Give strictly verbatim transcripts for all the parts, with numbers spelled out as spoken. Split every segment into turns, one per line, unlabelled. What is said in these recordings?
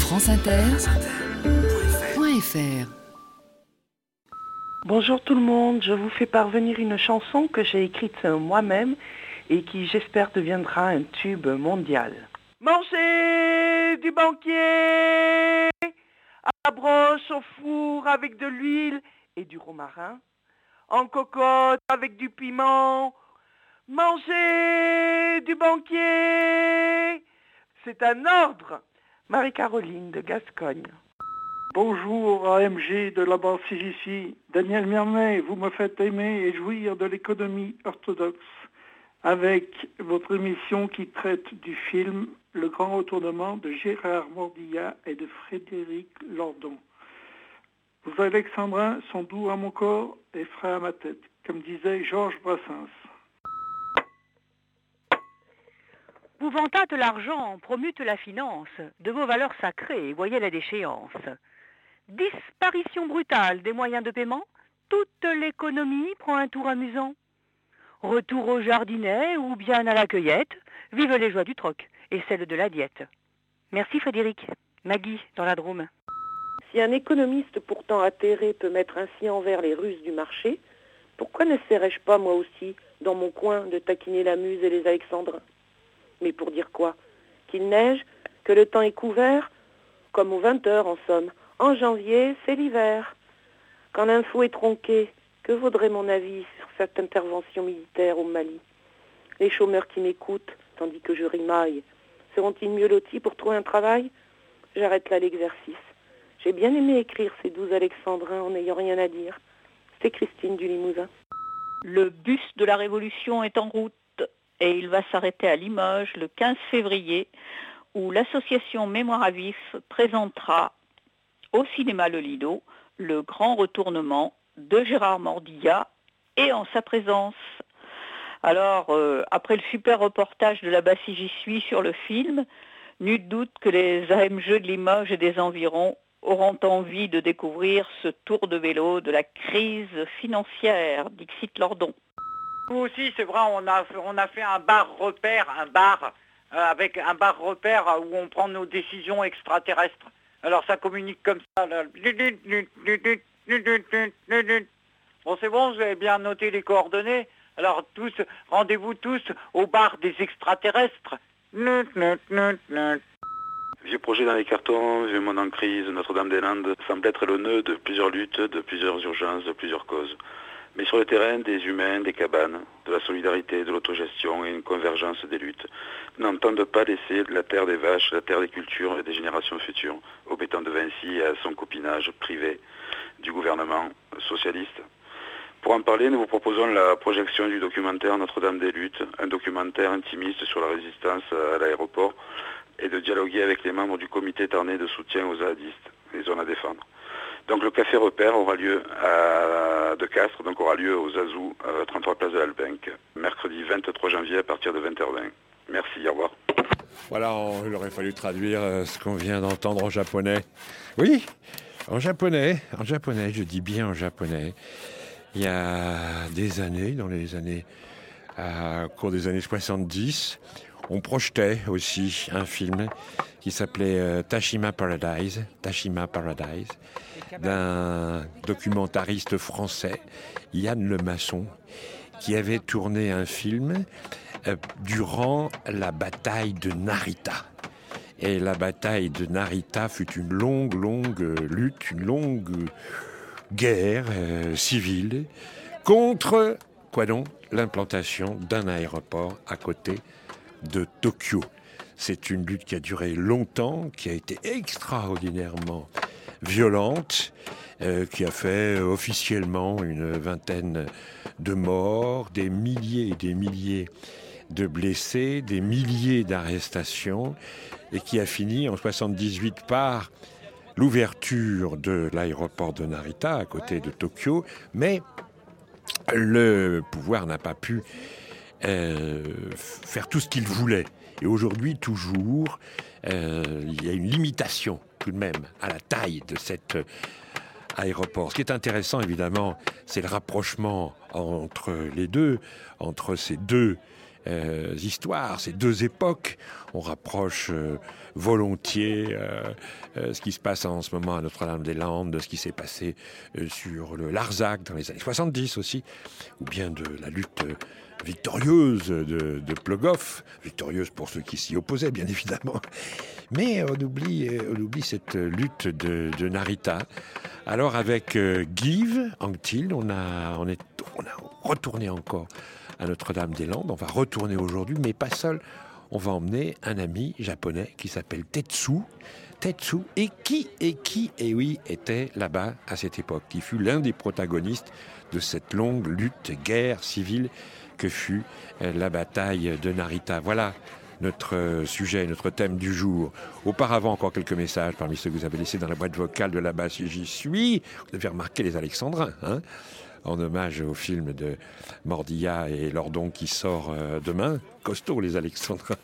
franceinter.fr.
Bonjour tout le monde, je vous fais parvenir une chanson que j'ai écrite moi-même et qui j'espère deviendra un tube mondial. Manger du banquier à la broche au four avec de l'huile et du romarin, en cocotte avec du piment. Manger du banquier, c'est un ordre. Marie-Caroline de Gascogne.
Bonjour A M G de la base C J C. Daniel Mermet, vous me faites aimer et jouir de l'économie orthodoxe avec votre émission qui traite du film Le Grand Retournement de Gérard Mordillat et de Frédéric Lordon. Vos alexandrins sont doux à mon corps et frais à ma tête, comme disait Georges Brassens.
Vous vantâtes l'argent, promute la finance, de vos valeurs sacrées, voyez la déchéance. Disparition brutale des moyens de paiement, toute l'économie prend un tour amusant. Retour au jardinet ou bien à la cueillette, vive les joies du troc et celles de la diète. Merci Frédéric. Maggie, dans la Drôme.
Si un économiste pourtant atterré peut mettre ainsi envers les ruses du marché, pourquoi n'essaierais-je pas moi aussi, dans mon coin, de taquiner la muse et les alexandrins? Mais pour dire quoi? Qu'il neige, que le temps est couvert, comme aux vingt heures en somme. En janvier, c'est l'hiver. Quand l'info est tronquée, que vaudrait mon avis sur cette intervention militaire au Mali? Les chômeurs qui m'écoutent, tandis que je rimaille, seront-ils mieux lotis pour trouver un travail? J'arrête là l'exercice. J'ai bien aimé écrire ces douze alexandrins en n'ayant rien à dire. C'est Christine du Limousin.
Le bus de la Révolution est en route et il va s'arrêter à Limoges le quinze février où l'association Mémoire à Vif présentera au cinéma Le Lido le grand retournement de Gérard Mordillat et en sa présence. Alors, euh, après le super reportage de la Bassie J'y suis sur le film, nul doute que les A M G de Limoges et des environs auront envie de découvrir ce tour de vélo de la crise financière, Dixit Lordon.
Nous aussi, c'est vrai, on a, on a fait un bar repère, un bar euh, avec un bar repère où on prend nos décisions extraterrestres. Alors ça communique comme ça. Là. Bon, c'est bon, vous avez bien noté les coordonnées. Alors tous, rendez-vous tous au bar des extraterrestres.
Vieux projet dans les cartons, vieux monde en crise, Notre-Dame-des-Landes semble être le nœud de plusieurs luttes, de plusieurs urgences, de plusieurs causes. Mais sur le terrain, des humains, des cabanes, de la solidarité, de l'autogestion et une convergence des luttes n'entendent pas laisser la terre des vaches, la terre des cultures et des générations futures au béton de Vinci et à son copinage privé du gouvernement socialiste. Pour en parler, nous vous proposons la projection du documentaire Notre-Dame des luttes, un documentaire intimiste sur la résistance à l'aéroport et de dialoguer avec les membres du comité tarnais de soutien aux zadistes, les zones à défendre. Donc le café repère aura lieu à de Castres, donc aura lieu aux Azous, euh, trente-trois place de l'Albenque, mercredi vingt-trois janvier à partir de vingt heures vingt. Merci, au revoir.
Voilà, on, il aurait fallu traduire euh, ce qu'on vient d'entendre en japonais. Oui, en japonais, en japonais, je dis bien en japonais. Il y a des années, dans les années, euh, au cours des années soixante-dix, on projetait aussi un film qui s'appelait euh, Tashima Paradise, Tashima Paradise, d'un documentariste français, Yann Lemasson, qui avait tourné un film euh, durant la bataille de Narita. Et la bataille de Narita fut une longue, longue lutte, une longue guerre euh, civile contre, quoi donc, l'implantation d'un aéroport à côté de Tokyo. C'est une lutte qui a duré longtemps, qui a été extraordinairement violente, euh, qui a fait officiellement une vingtaine de morts, des milliers et des milliers de blessés, des milliers d'arrestations, et qui a fini en soixante-dix-huit par l'ouverture de l'aéroport de Narita à côté de Tokyo, mais le pouvoir n'a pas pu euh, faire tout ce qu'il voulait. Et aujourd'hui, toujours, euh, il y a une limitation tout de même à la taille de cet aéroport. Ce qui est intéressant, évidemment, c'est le rapprochement entre les deux, entre ces deux euh, histoires, ces deux époques. On rapproche euh, volontiers euh, euh, ce qui se passe en ce moment à Notre-Dame-des-Landes, de ce qui s'est passé euh, sur le Larzac dans les années soixante-dix aussi, ou bien de la lutte euh, victorieuse de, de Plogoff, victorieuse pour ceux qui s'y opposaient bien évidemment. Mais on oublie, on oublie cette lutte de, de Narita. Alors avec euh, Guive Anctil, on a, on, est, on a retourné encore à Notre-Dame-des-Landes. On va retourner aujourd'hui, mais pas seul. On va emmener un ami japonais qui s'appelle Tetsu. Tetsu, et qui, et qui, et oui, était là-bas à cette époque, qui fut l'un des protagonistes de cette longue lutte, guerre civile que fut la bataille de Narita. Voilà notre sujet, notre thème du jour. Auparavant, encore quelques messages parmi ceux que vous avez laissés dans la boîte vocale de là-bas, si j'y suis. Vous avez remarqué les Alexandrins, hein, en hommage au film de Mordilla et Lordon qui sort euh, demain. Costaud, les Alexandrins.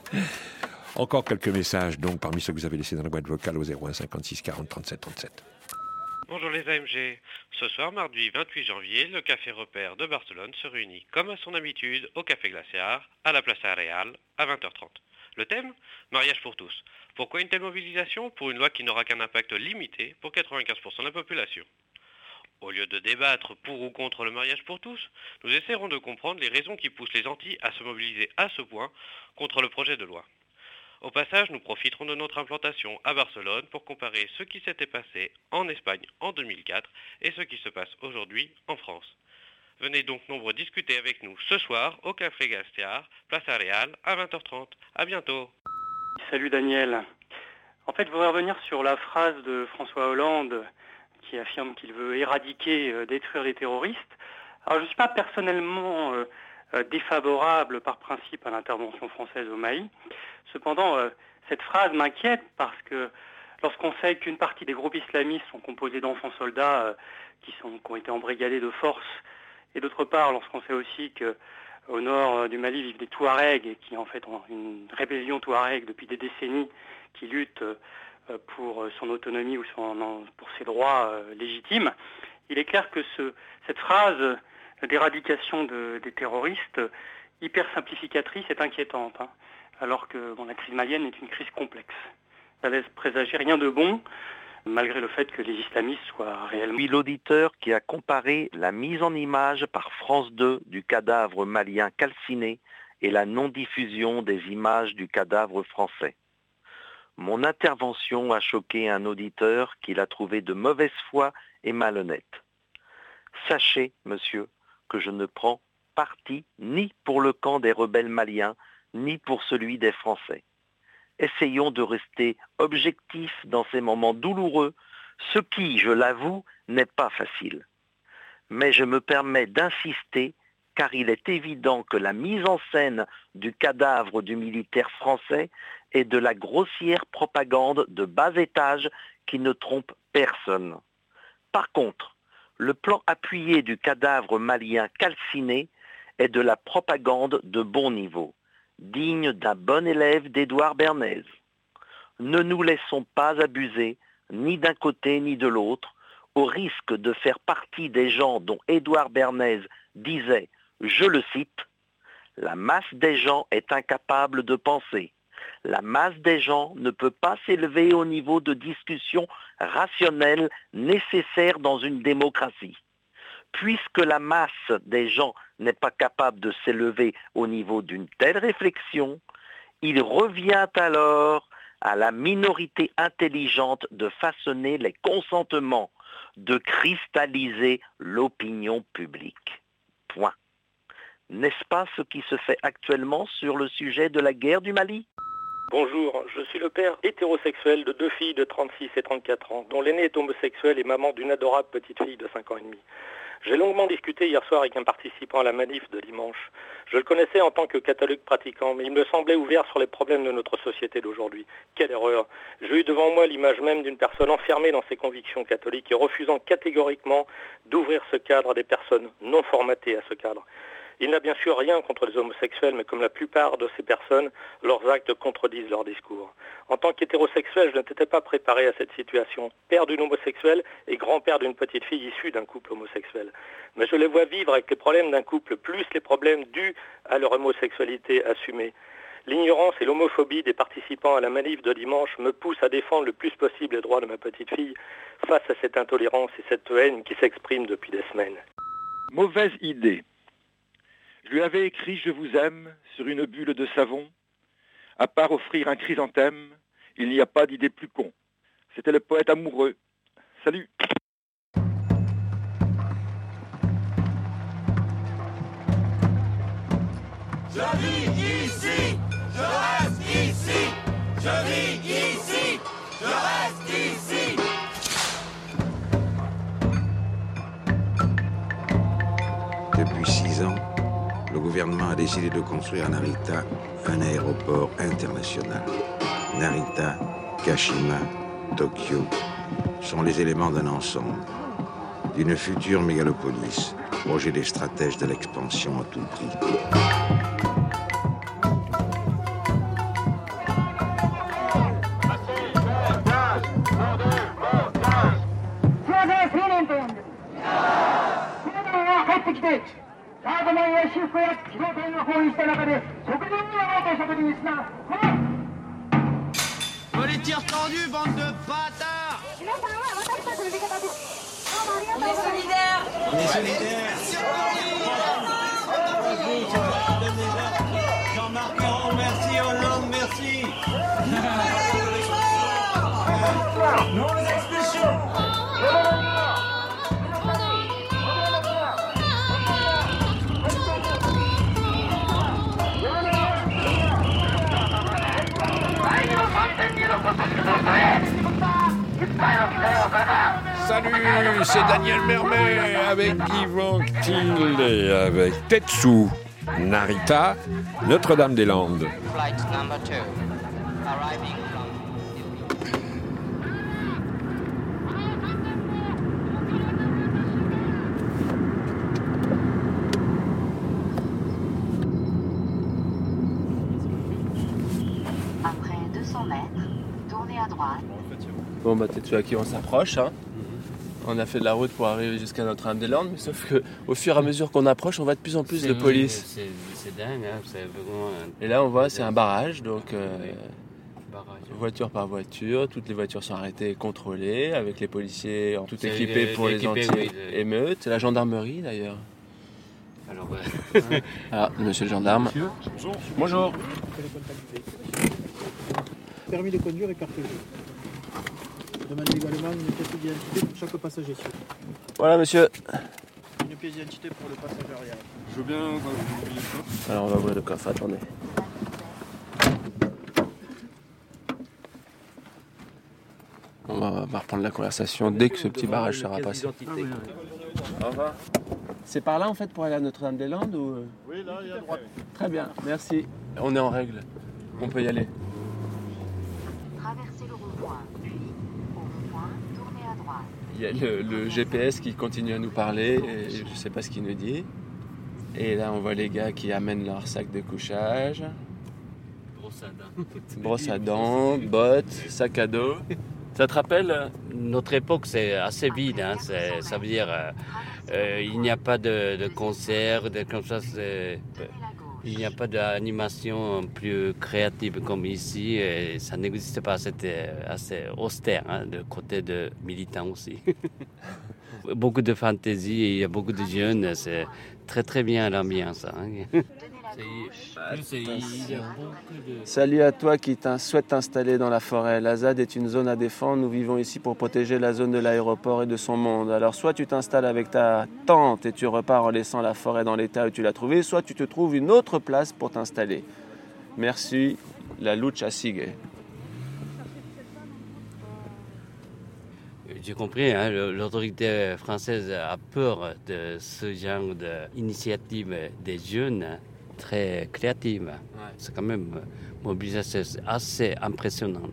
Encore quelques messages, donc, parmi ceux que vous avez laissés dans la boîte vocale au zéro un cinquante-six quarante trente-sept trente-sept.
Bonjour les A M G. Ce soir, mardi vingt-huit janvier, le Café Repère de Barcelone se réunit comme à son habitude au Café Glaciar, à la Plaza Real, à vingt heures trente. Le thème ? Mariage pour tous. Pourquoi une telle mobilisation ? Pour une loi qui n'aura qu'un impact limité pour quatre-vingt-quinze pour cent de la population. Au lieu de débattre pour ou contre le mariage pour tous, nous essaierons de comprendre les raisons qui poussent les Antilles à se mobiliser à ce point contre le projet de loi. Au passage, nous profiterons de notre implantation à Barcelone pour comparer ce qui s'était passé en Espagne en deux mille quatre et ce qui se passe aujourd'hui en France. Venez donc nombreux discuter avec nous ce soir au Café Glaciar, Place Real, à vingt heures trente. À bientôt.
Salut Daniel. En fait, je voudrais revenir sur la phrase de François Hollande qui affirme qu'il veut éradiquer, euh, détruire les terroristes. Alors, je ne suis pas personnellement euh, euh, défavorable par principe à l'intervention française au Mali. Cependant, euh, cette phrase m'inquiète parce que lorsqu'on sait qu'une partie des groupes islamistes sont composés d'enfants soldats euh, qui, sont, qui ont été embrigadés de force, et d'autre part, lorsqu'on sait aussi qu'au nord euh, du Mali vivent des Touaregs et qui en fait ont une rébellion Touareg depuis des décennies qui lutte euh, pour son autonomie ou son, pour ses droits euh, légitimes, il est clair que ce, cette phrase d'éradication de, des terroristes, hyper simplificatrice, est inquiétante. Hein. Alors que bon, la crise malienne est une crise complexe. Ça laisse présager rien de bon, malgré le fait que les islamistes soient réellement...
Puis l'auditeur qui a comparé la mise en image par France deux du cadavre malien calciné et la non-diffusion des images du cadavre français. Mon intervention a choqué un auditeur qui l'a trouvé de mauvaise foi et malhonnête. Sachez, monsieur, que je ne prends parti ni pour le camp des rebelles maliens, ni pour celui des Français. Essayons de rester objectifs dans ces moments douloureux, ce qui, je l'avoue, n'est pas facile. Mais je me permets d'insister, car il est évident que la mise en scène du cadavre du militaire français est de la grossière propagande de bas étage qui ne trompe personne. Par contre, le plan appuyé du cadavre malien calciné est de la propagande de bon niveau, digne d'un bon élève d'Édouard Bernays. Ne nous laissons pas abuser, ni d'un côté ni de l'autre, au risque de faire partie des gens dont Édouard Bernays disait, je le cite, « La masse des gens est incapable de penser. La masse des gens ne peut pas s'élever au niveau de discussion rationnelle nécessaire dans une démocratie. Puisque la masse des gens n'est pas capable de s'élever au niveau d'une telle réflexion, il revient alors à la minorité intelligente de façonner les consentements, de cristalliser l'opinion publique. Point. N'est-ce pas ce qui se fait actuellement sur le sujet de la guerre du Mali ?
Bonjour, je suis le père hétérosexuel de deux filles de trente-six et trente-quatre ans, dont l'aînée est homosexuelle et maman d'une adorable petite fille de cinq ans et demi. J'ai longuement discuté hier soir avec un participant à la manif de dimanche. Je le connaissais en tant que catholique pratiquant, mais il me semblait ouvert sur les problèmes de notre société d'aujourd'hui. Quelle erreur! J'ai eu devant moi l'image même d'une personne enfermée dans ses convictions catholiques et refusant catégoriquement d'ouvrir ce cadre à des personnes non formatées à ce cadre. Il n'a bien sûr rien contre les homosexuels, mais comme la plupart de ces personnes, leurs actes contredisent leur discours. En tant qu'hétérosexuel, je n'étais pas préparé à cette situation. Père d'une homosexuelle et grand-père d'une petite fille issue d'un couple homosexuel. Mais je les vois vivre avec les problèmes d'un couple, plus les problèmes dus à leur homosexualité assumée. L'ignorance et l'homophobie des participants à la manif de dimanche me poussent à défendre le plus possible les droits de ma petite fille face à cette intolérance et cette haine qui s'expriment depuis des semaines.
Mauvaise idée. Je lui avais écrit « Je vous aime » sur une bulle de savon. À part offrir un chrysanthème, il n'y a pas d'idée plus con. C'était le poète amoureux. Salut.
Je vis ici, je reste ici, je vis ici, je reste ici.
Depuis six ans, le gouvernement a décidé de construire à Narita un aéroport international. Narita, Kashima, Tokyo sont les éléments d'un ensemble, d'une future mégalopolis, projet des stratèges de l'expansion à tout prix.
Les tirs tendus, bande de bâtards! On est solidaires! On est solidaires! Jean-Marc Ayrault, merci, Hollande, merci! Non, les expulsions!
Salut, c'est Daniel Mermet avec Yvan Thiel et avec Tetsu, Narita, Notre-Dame-des-Landes.
Flight number two, arriving from...
Après deux cents mètres, tournez à droite.
Bon bah Tetsu à qui on s'approche, hein. On a fait de la route pour arriver jusqu'à Notre-Dame-des-Landes, mais sauf qu'au fur et à mesure qu'on approche, on voit de plus en plus de police.
C'est, c'est dingue, hein, c'est vraiment...
Et là on voit c'est un barrage, donc euh,
barrage.
voiture par voiture, toutes les voitures sont arrêtées et contrôlées, avec les policiers en tout
C'est
équipés
le-
pour les
l'équipé,
anti-émeutes,
oui, le-
la gendarmerie d'ailleurs.
Alors, ouais.
Ah, monsieur le gendarme.
Bonjour.
Bonjour.
Permis de conduire et carte bleue. Demandez également une pièce d'identité pour chaque passager.
Voilà monsieur.
Une pièce d'identité pour le passager arrière.
Je veux bien ouvrir le coffre. Alors on va ouvrir le coffre, attendez. On va, on va reprendre la conversation dès que ce petit barrage sera passé. Au revoir. C'est par là en fait pour aller à Notre-Dame-des-Landes ou...
Oui, là, il y a à droite.
Très bien, merci. On est en règle. On peut y aller.
Traversez le rond-point, puis au rond-point, tournez à droite.
Il y a le, le G P S qui continue à nous parler et je ne sais pas ce qu'il nous dit. Et là, on voit les gars qui amènent leur sac de couchage.
Brosse à dents.
Brosse à dents, bottes, sac à dos. Ça te rappelle?
Notre époque, c'est assez vide. Hein, c'est, ça veut dire euh, euh, il n'y a pas de, de concert, de, comme ça. C'est, il n'y a pas d'animation plus créative comme ici. Et ça n'existe pas. C'était assez austère, hein, de côté de militants aussi. Beaucoup de fantaisie, il y a beaucoup de jeunes. C'est très très bien l'ambiance. Hein.
Salut à toi qui souhaite t'installer dans la forêt. La Z A D est une zone à défendre. Nous vivons ici pour protéger la zone de l'aéroport et de son monde. Alors soit tu t'installes avec ta tente et tu repars en laissant la forêt dans l'état où tu l'as trouvée, soit tu te trouves une autre place pour t'installer. Merci, la lucha sigue.
J'ai compris, hein, l'autorité française a peur de ce genre d'initiative des jeunes très créatives. Ouais. C'est quand même une mobilisation assez impressionnante.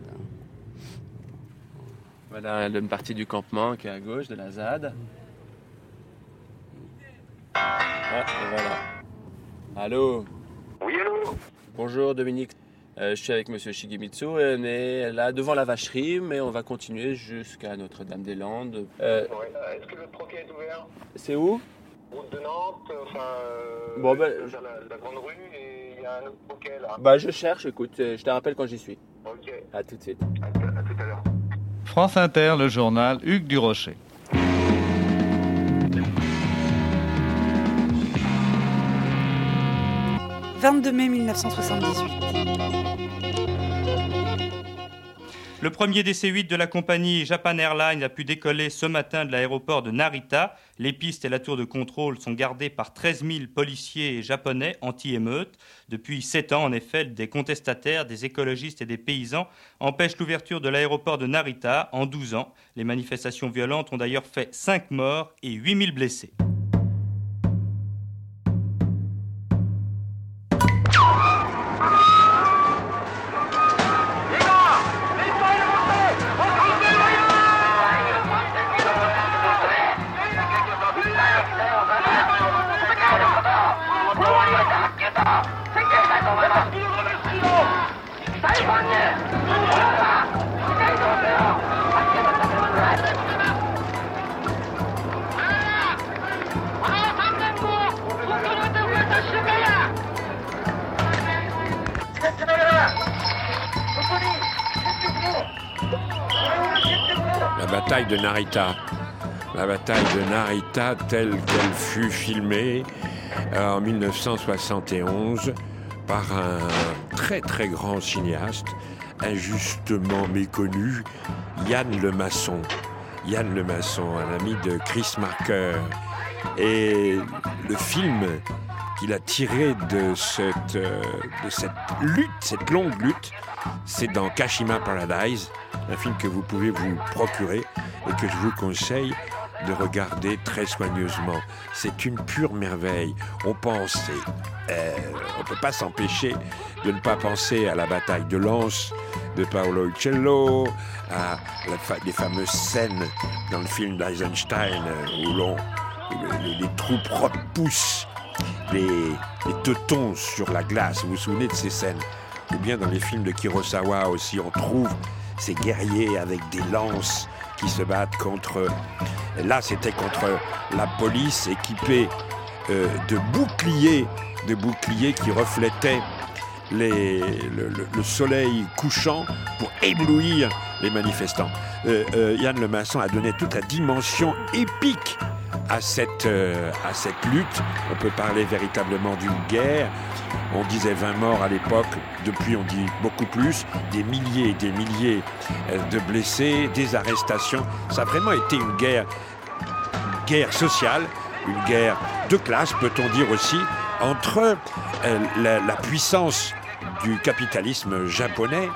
Voilà une partie du campement qui est à gauche de la Z A D. Ah, et voilà. Allô?
Oui, allô?
Bonjour Dominique, euh, je suis avec Monsieur Shigemitsu et on est là devant la vacherie, mais on va continuer jusqu'à Notre-Dame-des-Landes. Euh,
Ouais, est-ce que le troquet est ouvert?
c'est où?
Route de Nantes, enfin, euh,
Bon, ben,
vers la, la grande rue, et il y a un autre troquet là.
Bah je cherche, écoute, je te rappelle quand j'y suis.
Ok.
À tout de suite.
À, à tout à l'heure.
France Inter, le journal Hugues Durocher.
vingt-deux mai mille neuf cent soixante-dix-huit.
Le premier D C huit de la compagnie Japan Airlines a pu décoller ce matin de l'aéroport de Narita. Les pistes et la tour de contrôle sont gardées par treize mille policiers japonais anti-émeute. Depuis sept ans, en effet, des contestataires, des écologistes et des paysans empêchent l'ouverture de l'aéroport de Narita en douze ans. Les manifestations violentes ont d'ailleurs fait cinq morts et huit mille blessés.
La bataille de Narita. La bataille de Narita telle qu'elle fut filmée euh, en mille neuf cent soixante et onze par un très très grand cinéaste, injustement méconnu, Yann Lemasson. Yann Lemasson, un ami de Chris Marker. Et le film qu'il a tiré de cette, euh, de cette lutte, cette longue lutte, c'est dans Kashima Paradise, un film que vous pouvez vous procurer et que je vous conseille de regarder très soigneusement. C'est une pure merveille. On pense, euh, on ne peut pas s'empêcher de ne pas penser à la bataille de Lens de Paolo Uccello, à la fa- les fameuses scènes dans le film d'Eisenstein où, l'on, où les, les troupes repoussent les, les teutons sur la glace. Vous vous souvenez de ces scènes? Ou bien dans les films de Kurosawa aussi, on trouve ces guerriers avec des lances qui se battent contre... Là, c'était contre la police équipée euh, de boucliers, de boucliers qui reflétaient les, le, le, le soleil couchant pour éblouir les manifestants. Euh, euh, Yann Lemasson a donné toute la dimension épique à cette, euh, à cette lutte. On peut parler véritablement d'une guerre. On disait vingt morts à l'époque, depuis on dit beaucoup plus, des milliers et des milliers de blessés, des arrestations. Ça a vraiment été une guerre, une guerre sociale, une guerre de classe, peut-on dire aussi, entre euh, la, la puissance du capitalisme japonais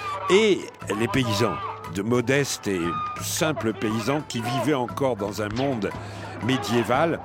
et les paysans, de modestes et simples paysans qui vivaient encore dans un monde médiéval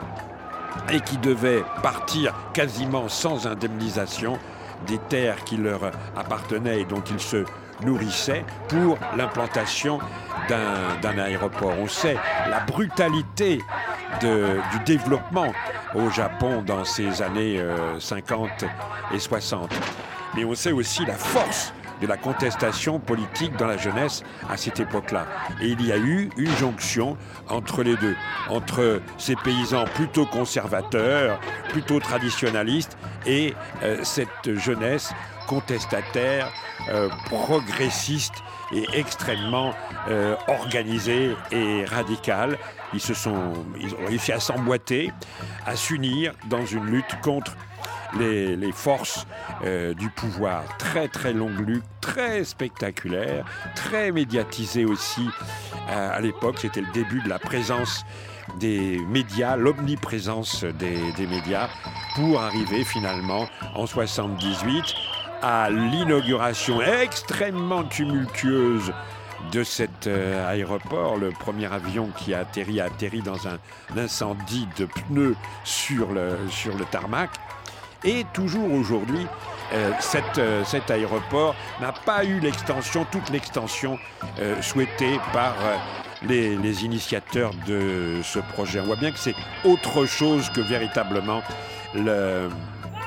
et qui devaient partir quasiment sans indemnisation des terres qui leur appartenaient et dont ils se nourrissaient pour l'implantation d'un, d'un aéroport. On sait la brutalité de, du développement au Japon dans ces années euh, cinquante et soixante. Mais on sait aussi la force de la contestation politique dans la jeunesse à cette époque-là. Et il y a eu une jonction entre les deux, entre ces paysans plutôt conservateurs, plutôt traditionnalistes, et euh, cette jeunesse contestataire, euh, progressiste et extrêmement euh, organisée et radicale. Ils se sont, ils ont réussi à s'emboîter, à s'unir dans une lutte contre Les, les forces euh, du pouvoir. Très très longue lutte, très spectaculaire, très médiatisée aussi euh, à l'époque. C'était le début de la présence des médias, l'omniprésence des, des médias, pour arriver finalement en soixante-dix-huit à l'inauguration extrêmement tumultueuse de cet euh, aéroport. Le premier avion qui a atterri a atterri dans un, un incendie de pneus sur le, sur le tarmac. Et toujours aujourd'hui, euh, cette, euh, cet aéroport n'a pas eu l'extension, toute l'extension euh, souhaitée par euh, les, les initiateurs de ce projet. On voit bien que c'est autre chose que véritablement le,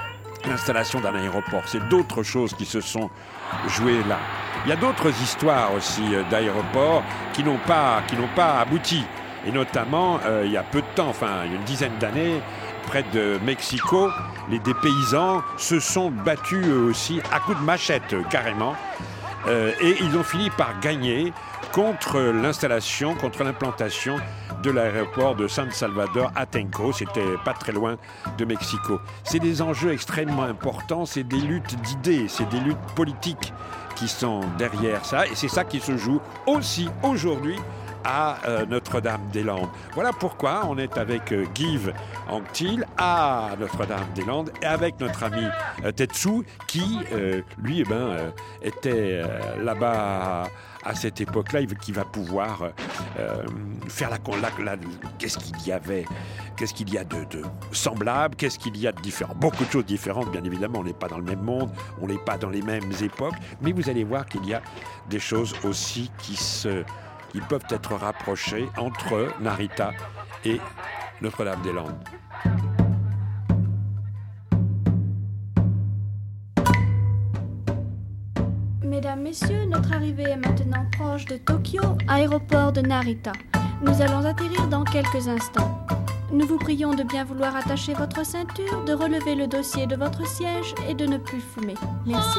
l'installation d'un aéroport. C'est d'autres choses qui se sont jouées là. Il y a d'autres histoires aussi d'aéroports qui n'ont pas, qui n'ont pas abouti. Et notamment, euh, il y a peu de temps, enfin il y a une dizaine d'années, près de Mexico, les, des paysans se sont battus eux aussi à coups de machette carrément. Euh, et ils ont fini par gagner contre l'installation, contre l'implantation de l'aéroport de San Salvador Atenco. C'était pas très loin de Mexico. C'est des enjeux extrêmement importants, c'est des luttes d'idées, c'est des luttes politiques qui sont derrière ça. Et c'est ça qui se joue aussi aujourd'hui à euh, Notre-Dame-des-Landes. Voilà pourquoi on est avec euh, Guy Anctil à Notre-Dame-des-Landes et avec notre ami euh, Tetsu qui, euh, lui, eh ben, euh, était euh, là-bas à, à cette époque-là, qui va pouvoir euh, faire la, la, la... Qu'est-ce qu'il y avait Qu'est-ce qu'il y a de, de semblable? Qu'est-ce qu'il y a de différent? Beaucoup de choses différentes, bien évidemment. On n'est pas dans le même monde, on n'est pas dans les mêmes époques, mais vous allez voir qu'il y a des choses aussi qui se... Ils peuvent être rapprochés entre Narita et Notre-Dame-des-Landes.
Mesdames, Messieurs, notre arrivée est maintenant proche de Tokyo, aéroport de Narita. Nous allons atterrir dans quelques instants. Nous vous prions de bien vouloir attacher votre ceinture, de relever le dossier de votre siège et de ne plus fumer. Merci.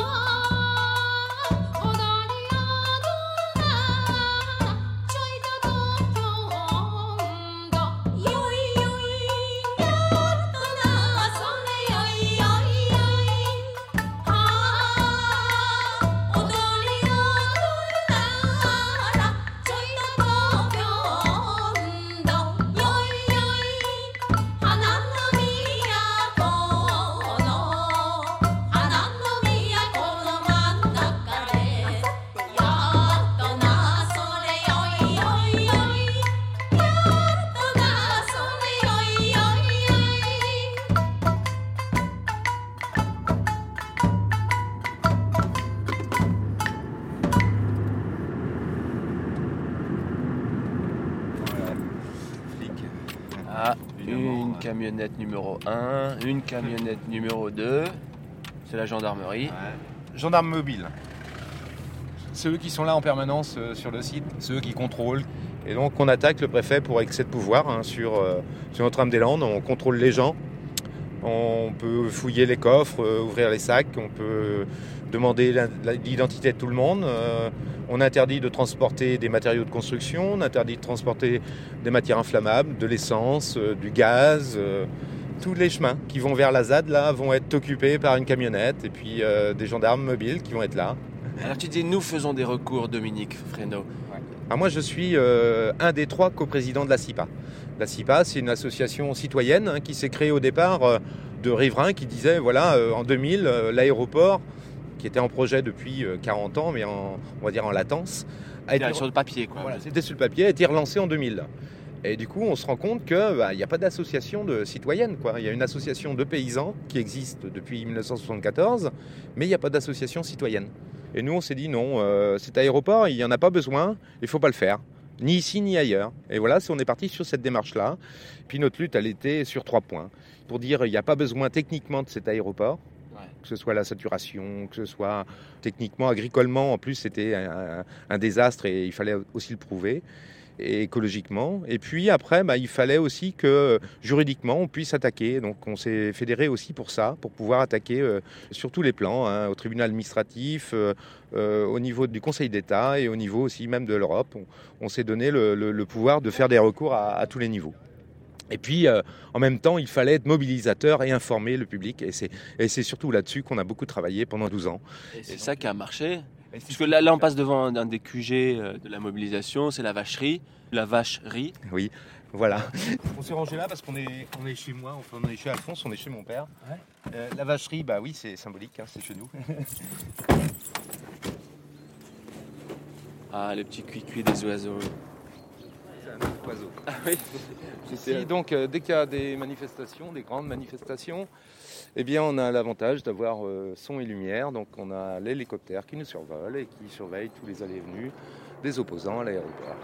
Camionnette numéro un, une camionnette numéro deux, c'est la gendarmerie.
Ouais. Gendarme mobile. Ceux qui sont là en permanence euh, sur le site, ceux qui contrôlent. Et donc on attaque le préfet pour excès de pouvoir hein, sur, euh, sur Notre-Dame-des-Landes. On contrôle les gens, on peut fouiller les coffres, euh, ouvrir les sacs, on peut demander la, la, l'identité de tout le monde. Euh, on interdit de transporter des matériaux de construction, on interdit de transporter des matières inflammables, de l'essence, euh, du gaz. Euh, tous les chemins qui vont vers la Z A D là, vont être occupés par une camionnette et puis euh, des gendarmes mobiles qui vont être là.
Alors tu dis, nous faisons des recours, Dominique Fresneau.
Ouais. Alors moi je suis euh, un des trois coprésidents de la C I P A. La C I P A, c'est une association citoyenne hein, qui s'est créée au départ euh, de riverains qui disaient, voilà, euh, en deux mille, euh, l'aéroport, qui était en projet depuis euh, quarante ans, mais en, on va dire en latence.
A été... sur le papier, quoi.
Voilà, c'était sur le papier, a été relancé en deux mille. Et du coup, on se rend compte qu'il bah, n'y a pas d'association de citoyenne, quoi. Il y a une association de paysans qui existe depuis mille neuf cent soixante-quatorze, mais il n'y a pas d'association citoyenne. Et nous, on s'est dit non, euh, cet aéroport, il n'y en a pas besoin, il ne faut pas le faire. Ni ici, ni ailleurs. Et voilà, on est parti sur cette démarche-là. Puis notre lutte, elle était sur trois points. Pour dire qu'il n'y a pas besoin techniquement de cet aéroport, ouais. Que ce soit la saturation, que ce soit techniquement, agricolement, en plus, c'était un, un désastre et il fallait aussi le prouver. Et écologiquement. Et puis après, bah, il fallait aussi que juridiquement, on puisse attaquer. Donc on s'est fédéré aussi pour ça, pour pouvoir attaquer euh, sur tous les plans, hein, au tribunal administratif, euh, euh, au niveau du Conseil d'État et au niveau aussi même de l'Europe. On, on s'est donné le, le, le pouvoir de faire des recours à, à tous les niveaux. Et puis, euh, en même temps, il fallait être mobilisateur et informer le public. Et c'est, et c'est surtout là-dessus qu'on a beaucoup travaillé pendant douze ans.
Et c'est ça qui a marché. Parce que là, là, on passe devant un, un des Q G de la mobilisation, c'est la vacherie. La vacherie.
Oui, voilà. On s'est rangé là parce qu'on est, on est chez moi, enfin, on est chez Alphonse, on est chez mon père. Ouais. Euh, la vacherie, bah oui, c'est symbolique, hein, c'est chez nous.
Ah, le petit cuicui des oiseaux.
C'est un autre oiseau.
Ah oui.
Ici, donc, euh, dès qu'il y a des manifestations, des grandes manifestations, eh bien, on a l'avantage d'avoir euh, son et lumière. Donc, on a l'hélicoptère qui nous survole et qui surveille tous les allées et venues des opposants à l'aéroport.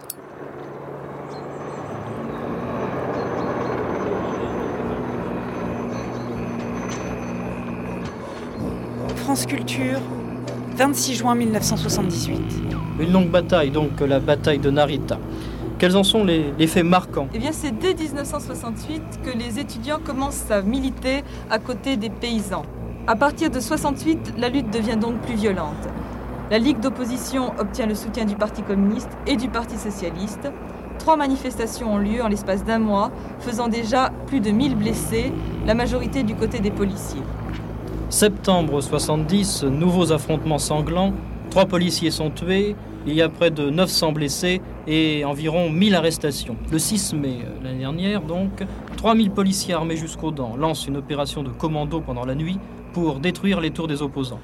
France Culture, vingt-six juin mille neuf cent soixante-dix-huit.
Une longue bataille, donc la bataille de Narita. Quels en sont les, les faits marquants ?
Eh bien, c'est dès dix-neuf cent soixante-huit que les étudiants commencent à militer à côté des paysans. À partir de soixante-huit, la lutte devient donc plus violente. La Ligue d'opposition obtient le soutien du Parti communiste et du Parti socialiste. Trois manifestations ont lieu en l'espace d'un mois, faisant déjà plus de mille blessés, la majorité du côté des policiers.
Septembre soixante-dix, nouveaux affrontements sanglants. Trois policiers sont tués, il y a près de neuf cents blessés et environ mille arrestations. Le six mai l'année dernière, donc, trois mille policiers armés jusqu'aux dents lancent une opération de commando pendant la nuit pour détruire les tours des opposants.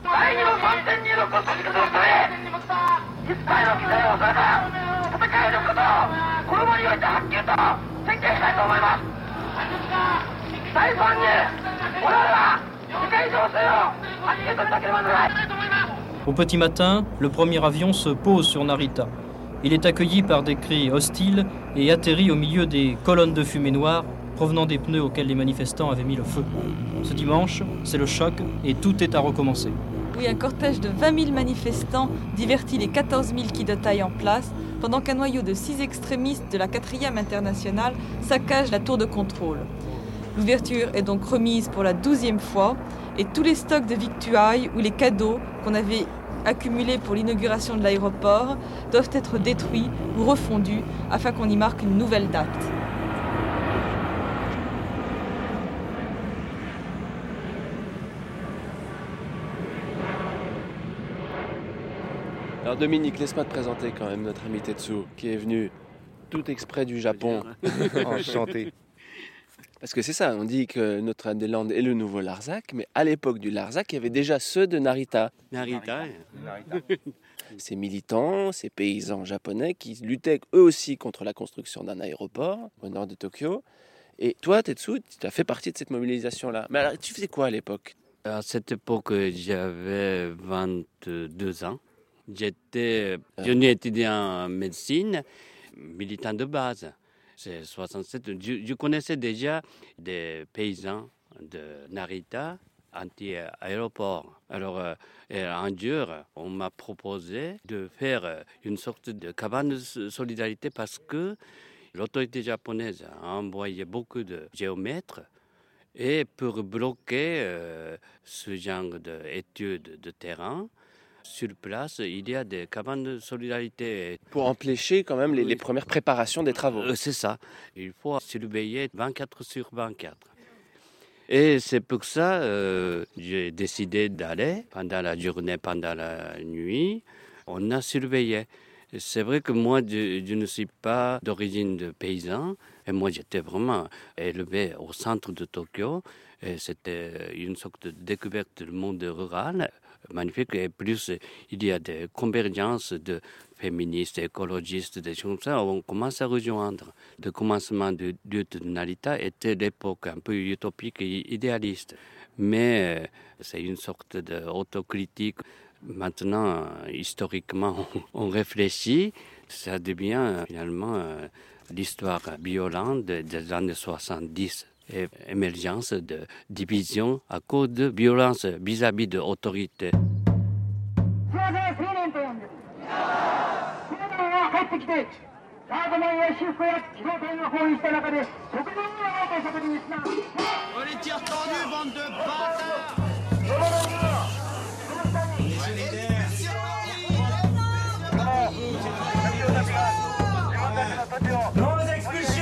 Au petit matin, le premier avion se pose sur Narita. Il est accueilli par des cris hostiles et atterrit au milieu des colonnes de fumée noire provenant des pneus auxquels les manifestants avaient mis le feu. Ce dimanche, c'est le choc et tout est à recommencer.
Oui, un cortège de vingt mille manifestants divertit les quatorze mille qui de taille en place, pendant qu'un noyau de six extrémistes de la quatrième internationale saccage la tour de contrôle. L'ouverture est donc remise pour la douzième fois et tous les stocks de victuailles ou les cadeaux qu'on avait accumulés pour l'inauguration de l'aéroport doivent être détruits ou refondus afin qu'on y marque une nouvelle date.
Alors Dominique, laisse-moi te présenter quand même notre ami Tetsu, qui est venu tout exprès du Japon.
Enchanté.
Parce que c'est ça, on dit que Notre-Dame-des-Landes est le nouveau Larzac, mais à l'époque du Larzac, il y avait déjà ceux de Narita.
Narita.
Ces militants, ces paysans japonais qui luttaient eux aussi contre la construction d'un aéroport au nord de Tokyo. Et toi, Tetsu, tu as fait partie de cette mobilisation-là. Mais alors, tu faisais quoi à l'époque ?
À cette époque, j'avais vingt-deux ans. J'étais jeune étudiant en médecine, militant de base. C'est soixante-sept. Je, je connaissais déjà des paysans de Narita, anti-aéroport. Alors, euh, un jour, on m'a proposé de faire une sorte de cabane de solidarité parce que l'autorité japonaise a envoyé beaucoup de géomètres et pour bloquer euh, ce genre d'études de terrain. Sur place, il y a des cabanes de solidarité.
Pour empêcher quand même les, les premières préparations des travaux.
Euh, c'est ça. Il faut surveiller vingt-quatre sur vingt-quatre. Et c'est pour ça que euh, j'ai décidé d'aller pendant la journée, pendant la nuit. On a surveillé. C'est vrai que moi, je, je ne suis pas d'origine de paysan. Et moi, j'étais vraiment élevé au centre de Tokyo. Et c'était une sorte de découverte du monde rural. Magnifique, et plus il y a des convergences de féministes, écologistes, des choses comme ça, on commence à rejoindre. Le commencement de lutte de Narita était l'époque un peu utopique et idéaliste, mais c'est une sorte d'autocritique. Maintenant, historiquement, on réfléchit, ça devient finalement l'histoire violente des années soixante-dix. Et émergence de division à cause de violence vis-à-vis de l'autorité.
On les tire tendus, bande de bâtards! Non aux expulsions!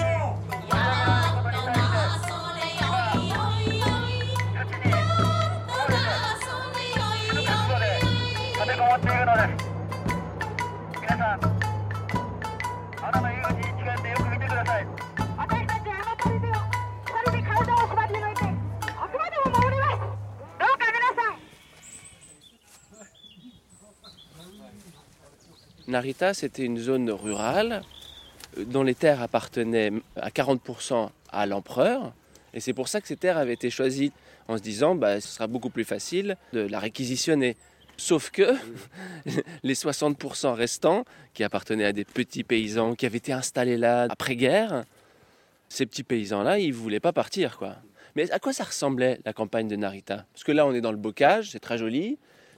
Narita, c'était une zone rurale dont les terres appartenaient à quarante pour cent à l'empereur. Et c'est pour ça que ces terres avaient été choisies en se disant bah, ce sera beaucoup plus facile de la réquisitionner. Sauf que les soixante pour cent restants, qui appartenaient à des petits paysans qui avaient été installés là après-guerre, ces petits paysans-là, ils ne voulaient pas partir, quoi. Mais à quoi ça ressemblait la campagne de Narita ? Parce que là, on est dans le bocage, c'est très joli,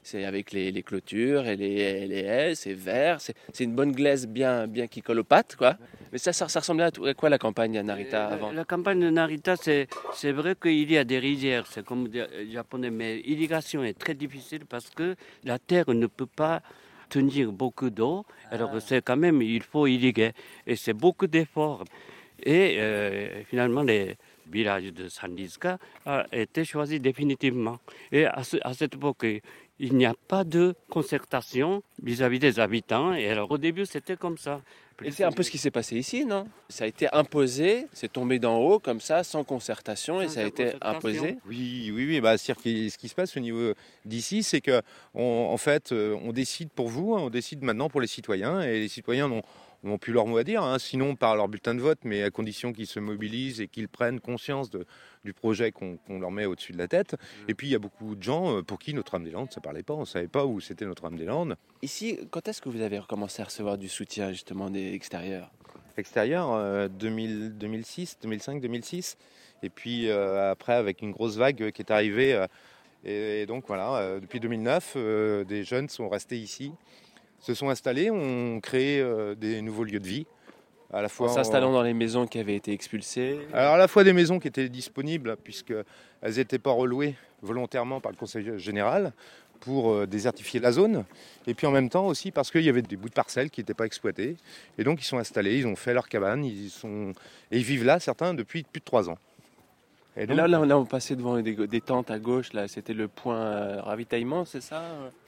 C'est avec les, les clôtures et les, et les haies, c'est vert, c'est, c'est une bonne glaise bien, bien qui colle aux pattes, quoi. Mais ça, ça, ça ressemblait à, tout, à quoi la campagne à Narita avant?
La campagne de Narita, c'est, c'est vrai qu'il y a des rizières, c'est comme les Japonais, mais l'irrigation est très difficile parce que la terre ne peut pas tenir beaucoup d'eau. Alors ah. c'est quand même, il faut irriguer. Et c'est beaucoup d'efforts. Et euh, finalement, les villages de Sandiska ont été choisis définitivement. Et à, ce, à cette époque, il n'y a pas de concertation vis-à-vis des habitants. Et alors au début, c'était comme ça.
Et c'est un peu ce qui s'est passé ici, non? Ça a été imposé, c'est tombé d'en haut comme ça, sans concertation, et sans ça a été imposé.
Oui, oui, oui. Bah, c'est-à-dire que ce qui se passe au niveau d'ici, c'est que, on, en fait, on décide pour vous, on décide maintenant pour les citoyens, et les citoyens n'ont, n'ont plus leur mot à dire, hein, sinon par leur bulletin de vote, mais à condition qu'ils se mobilisent et qu'ils prennent conscience de, du projet qu'on, qu'on leur met au-dessus de la tête. Mmh. Et puis il y a beaucoup de gens pour qui Notre-Dame-des-Landes, ça parlait pas, on savait pas où c'était Notre-Dame-des-Landes.
Ici, quand est-ce que vous avez recommencé à recevoir du soutien justement des extérieurs?
Extérieur, euh, deux mille, deux mille six, deux mille cinq, deux mille six, et puis euh, après avec une grosse vague qui est arrivée, euh, et, et donc voilà, euh, depuis deux mille neuf, euh, des jeunes sont restés ici, se sont installés, ont créé euh, des nouveaux lieux de vie. À la fois
en s'installant en... dans les maisons qui avaient été expulsées.
Alors à la fois des maisons qui étaient disponibles, puisqu'elles n'étaient pas relouées volontairement par le Conseil général pour euh, désertifier la zone, et puis en même temps aussi parce qu'il y avait des bouts de parcelles qui n'étaient pas exploités, et donc ils sont installés, ils ont fait leur cabane, ils sont... et ils vivent là, certains, depuis plus de trois ans.
Et, donc... et là, là, là, on passait devant des, des tentes à gauche, là, c'était le point euh, ravitaillement, c'est ça?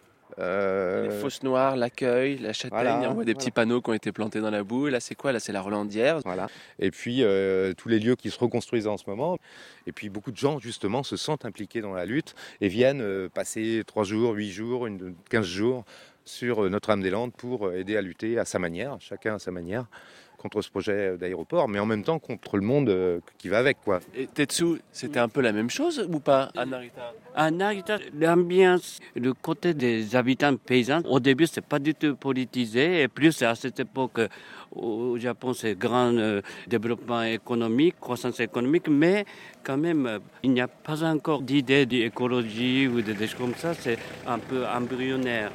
Euh... Les fosses noires, l'accueil, la châtaigne, voilà, on voit des voilà. petits panneaux qui ont été plantés dans la boue. Et là, c'est quoi? Là, c'est la Rolandière.
Voilà. Et puis, euh, tous les lieux qui se reconstruisent en ce moment. Et puis, beaucoup de gens, justement, se sentent impliqués dans la lutte et viennent euh, passer trois jours, huit jours, une, quinze jours sur Notre-Dame-des-Landes pour aider à lutter à sa manière, chacun à sa manière, contre ce projet d'aéroport, mais en même temps contre le monde qui va avec, quoi.
Et Tetsu, c'était un peu la même chose ou pas à Narita?
À Narita, l'ambiance, le côté des habitants paysans, au début, c'est pas du tout politisé, et plus à cette époque, au Japon, c'est grand euh, développement économique, croissance économique, mais quand même, il n'y a pas encore d'idée d'écologie ou de des choses comme ça, c'est un peu embryonnaire.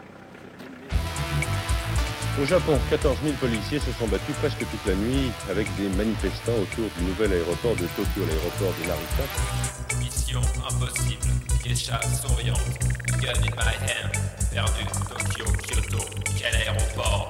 Au Japon, quatorze mille policiers se sont battus presque toute la nuit avec des manifestants autour du nouvel aéroport de Tokyo, l'aéroport de Narita.
Mission impossible. Geisha souriante. Gun in my hand. Perdu. Tokyo, Kyoto. Quel aéroport?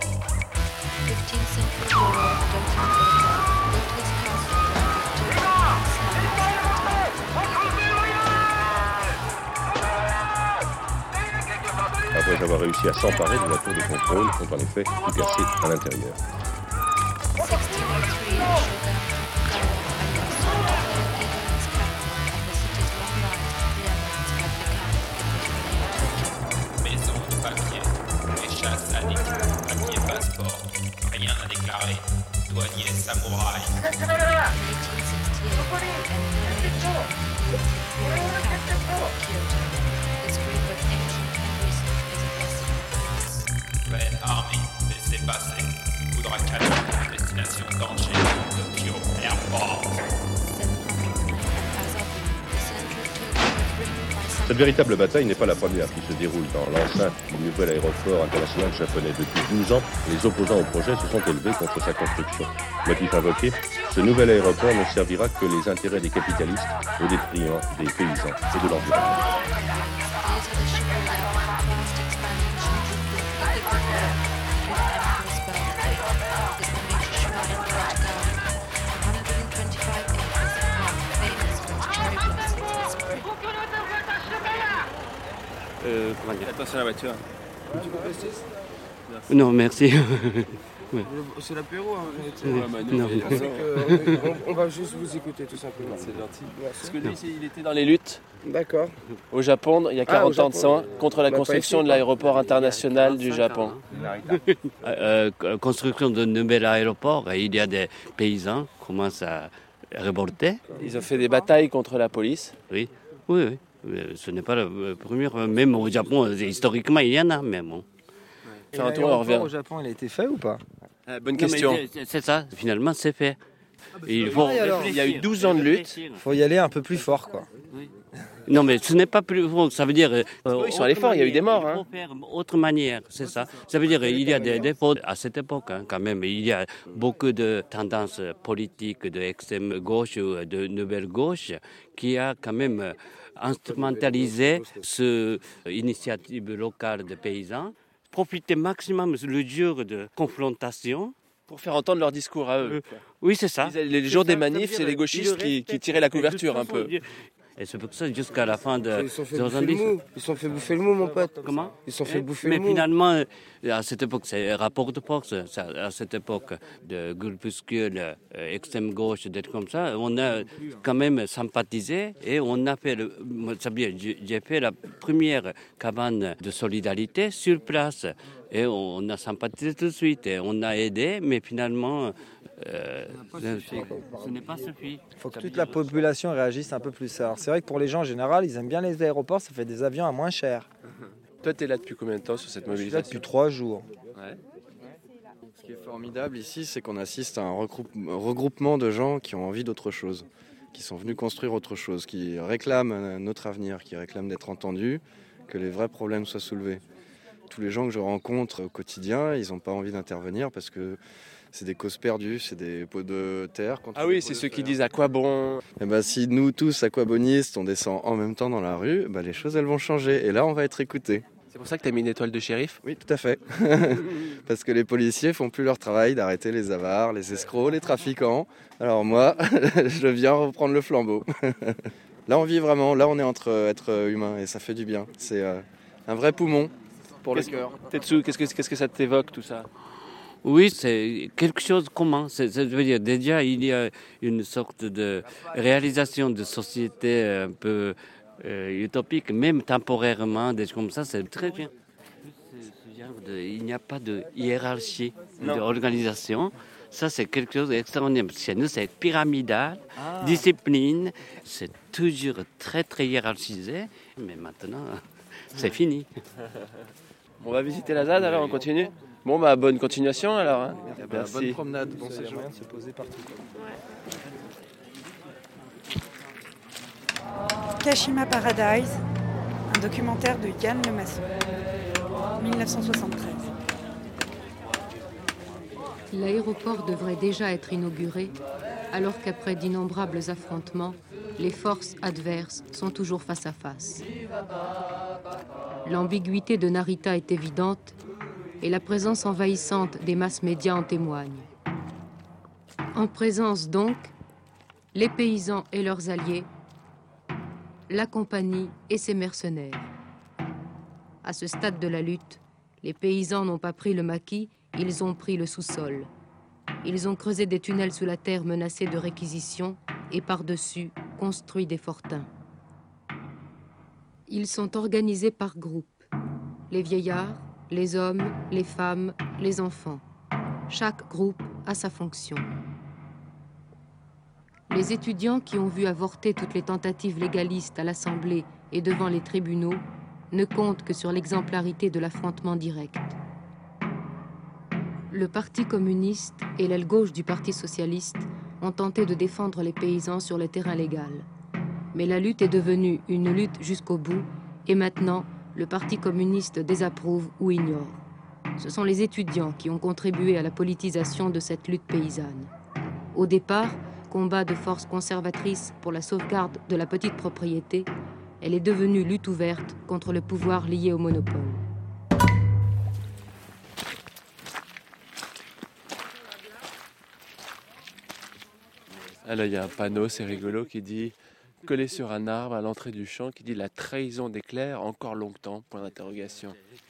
Après avoir réussi à s'emparer de la tour de contrôle, ont en effet tout cassé à l'intérieur.
Maison de papier, geisha sadique, papier passeport, rien à déclarer, douanier samouraï. Red Army, laissez passer. Poudre à canon, destination danger, Tokyo Airport.
Cette véritable bataille n'est pas la première qui se déroule dans l'enceinte du nouvel aéroport international japonais. Depuis douze ans, les opposants au projet se sont élevés contre sa construction. Motif invoqué, ce nouvel aéroport ne servira que les intérêts des capitalistes au détriment des paysans et de l'environnement.
Euh, comment dire?
Attention à la voiture.
Tu peux passer? Non, merci.
Ouais. C'est l'apéro, hein.
Ouais, bah, nous,
non. On, que, on, on va juste vous écouter tout simplement.
C'est gentil. Parce que lui, il était dans les luttes.
D'accord.
Au Japon, il y a quarante ah, ans de ça, contre la construction de l'aéroport international du Japon.
euh, construction d'un nouvel aéroport, il y a des paysans qui commencent à révolter.
Ils ont fait des batailles contre la police.
Oui, oui, oui. Ce n'est pas la première, même au Japon, historiquement il y en a, mais bon.
Et un tour, on revient. Au Japon, il a été fait ou pas?
euh, Bonne question.
Non, c'est ça, finalement c'est fait. Et il faut
il y a eu douze ans de lutte, il faut y aller un peu plus fort, quoi.
Oui. Non, mais ce n'est pas plus fort, ça veut dire... Euh,
oui, ils sont allés fort, il y a eu des morts.
Il faut faire autre manière, c'est ça. Ça veut dire qu'il y a des défauts à cette époque, hein, quand même. Il y a beaucoup de tendances politiques de l'extrême gauche ou de nouvelle gauche qui a quand même instrumentalisé cette initiative locale de paysans, profiter maximum le jour de confrontation.
Pour faire entendre leur discours à eux.
Euh, oui, c'est ça.
Les, les jours des manifs, c'est les gauchistes qui, qui tiraient la couverture un peu.
Et c'est pour ça jusqu'à la fin de
Ils se sont fait bouffer le mou. Ils se sont fait bouffer le mou, mon pote.
Comment?
Ils se sont fait bouffer
Mais
le mou.
finalement, à cette époque, c'est un rapport de force. À cette époque de groupuscule extrême gauche, d'être comme ça, on a quand même sympathisé et on a fait, le, j'ai fait la première cabane de solidarité sur place. Et on a sympathisé tout de suite. Et on a aidé, mais finalement, euh, ce n'est pas suffi.
Il faut que toute la population réagisse un peu plus. Alors c'est vrai que pour les gens en général, ils aiment bien les aéroports, ça fait des avions à moins cher.
Toi, tu es là depuis combien de temps sur cette mobilisation?
Je suis là depuis trois jours.
Ouais. Ce qui est formidable ici, c'est qu'on assiste à un regroupement de gens qui ont envie d'autre chose, qui sont venus construire autre chose, qui réclament notre avenir, qui réclament d'être entendus, que les vrais problèmes soient soulevés. Tous les gens que je rencontre au quotidien, ils n'ont pas envie d'intervenir parce que c'est des causes perdues, c'est des pots de terre.
Ah oui, c'est ceux qui disent à quoi bon.
Et ben, si nous tous, aquabonistes, on descend en même temps dans la rue, ben, les choses elles vont changer et là on va être écoutés.
C'est pour ça que tu as mis une étoile de shérif?
Oui, tout à fait. Parce que les policiers font plus leur travail d'arrêter les avares, les escrocs, les trafiquants. Alors moi, je viens reprendre le flambeau. Là on vit vraiment, là on est entre êtres humains et ça fait du bien. C'est euh, un vrai poumon. Pour le cœur.
Tetsu, qu'est-ce que, qu'est-ce que ça t'évoque tout ça?
Oui, c'est quelque chose de commun. C'est, c'est, je veux dire, déjà, il y a une sorte de réalisation de société un peu euh, utopique, même temporairement, des choses comme ça, c'est très bien. Ce genre de, il n'y a pas de hiérarchie d'organisation. Ça, c'est quelque chose d'extraordinaire. Chez nous, c'est pyramidal, ah. discipline, c'est toujours très, très hiérarchisé. Mais maintenant, c'est fini.
On va visiter la Z A D, alors on continue. Bon, bah bonne continuation alors. Hein.
Merci. Bonne promenade, bon séjour.
De se poser partout.
Ouais. Kashima Paradise, un documentaire de Yann Lemasson, dix-neuf cent soixante-treize.
L'aéroport devrait déjà être inauguré, alors qu'après d'innombrables affrontements, les forces adverses sont toujours face à face. L'ambiguïté de Narita est évidente et la présence envahissante des masses médias en témoigne. En présence donc, les paysans et leurs alliés, la compagnie et ses mercenaires. À ce stade de la lutte, les paysans n'ont pas pris le maquis, ils ont pris le sous-sol. Ils ont creusé des tunnels sous la terre menacés de réquisition et par-dessus construit des fortins. Ils sont organisés par groupes. Les vieillards, les hommes, les femmes, les enfants. Chaque groupe a sa fonction. Les étudiants qui ont vu avorter toutes les tentatives légalistes à l'Assemblée et devant les tribunaux ne comptent que sur l'exemplarité de l'affrontement direct. Le Parti communiste et l'aile gauche du Parti socialiste ont tenté de défendre les paysans sur le terrain légal. Mais la lutte est devenue une lutte jusqu'au bout et maintenant, le Parti communiste désapprouve ou ignore. Ce sont les étudiants qui ont contribué à la politisation de cette lutte paysanne. Au départ, combat de forces conservatrices pour la sauvegarde de la petite propriété, elle est devenue lutte ouverte contre le pouvoir lié au monopole.
Ah là, il y a un panneau, c'est rigolo, qui dit collé sur un arbre à l'entrée du champ, qui dit la trahison des clercs encore longtemps, point d'interrogation.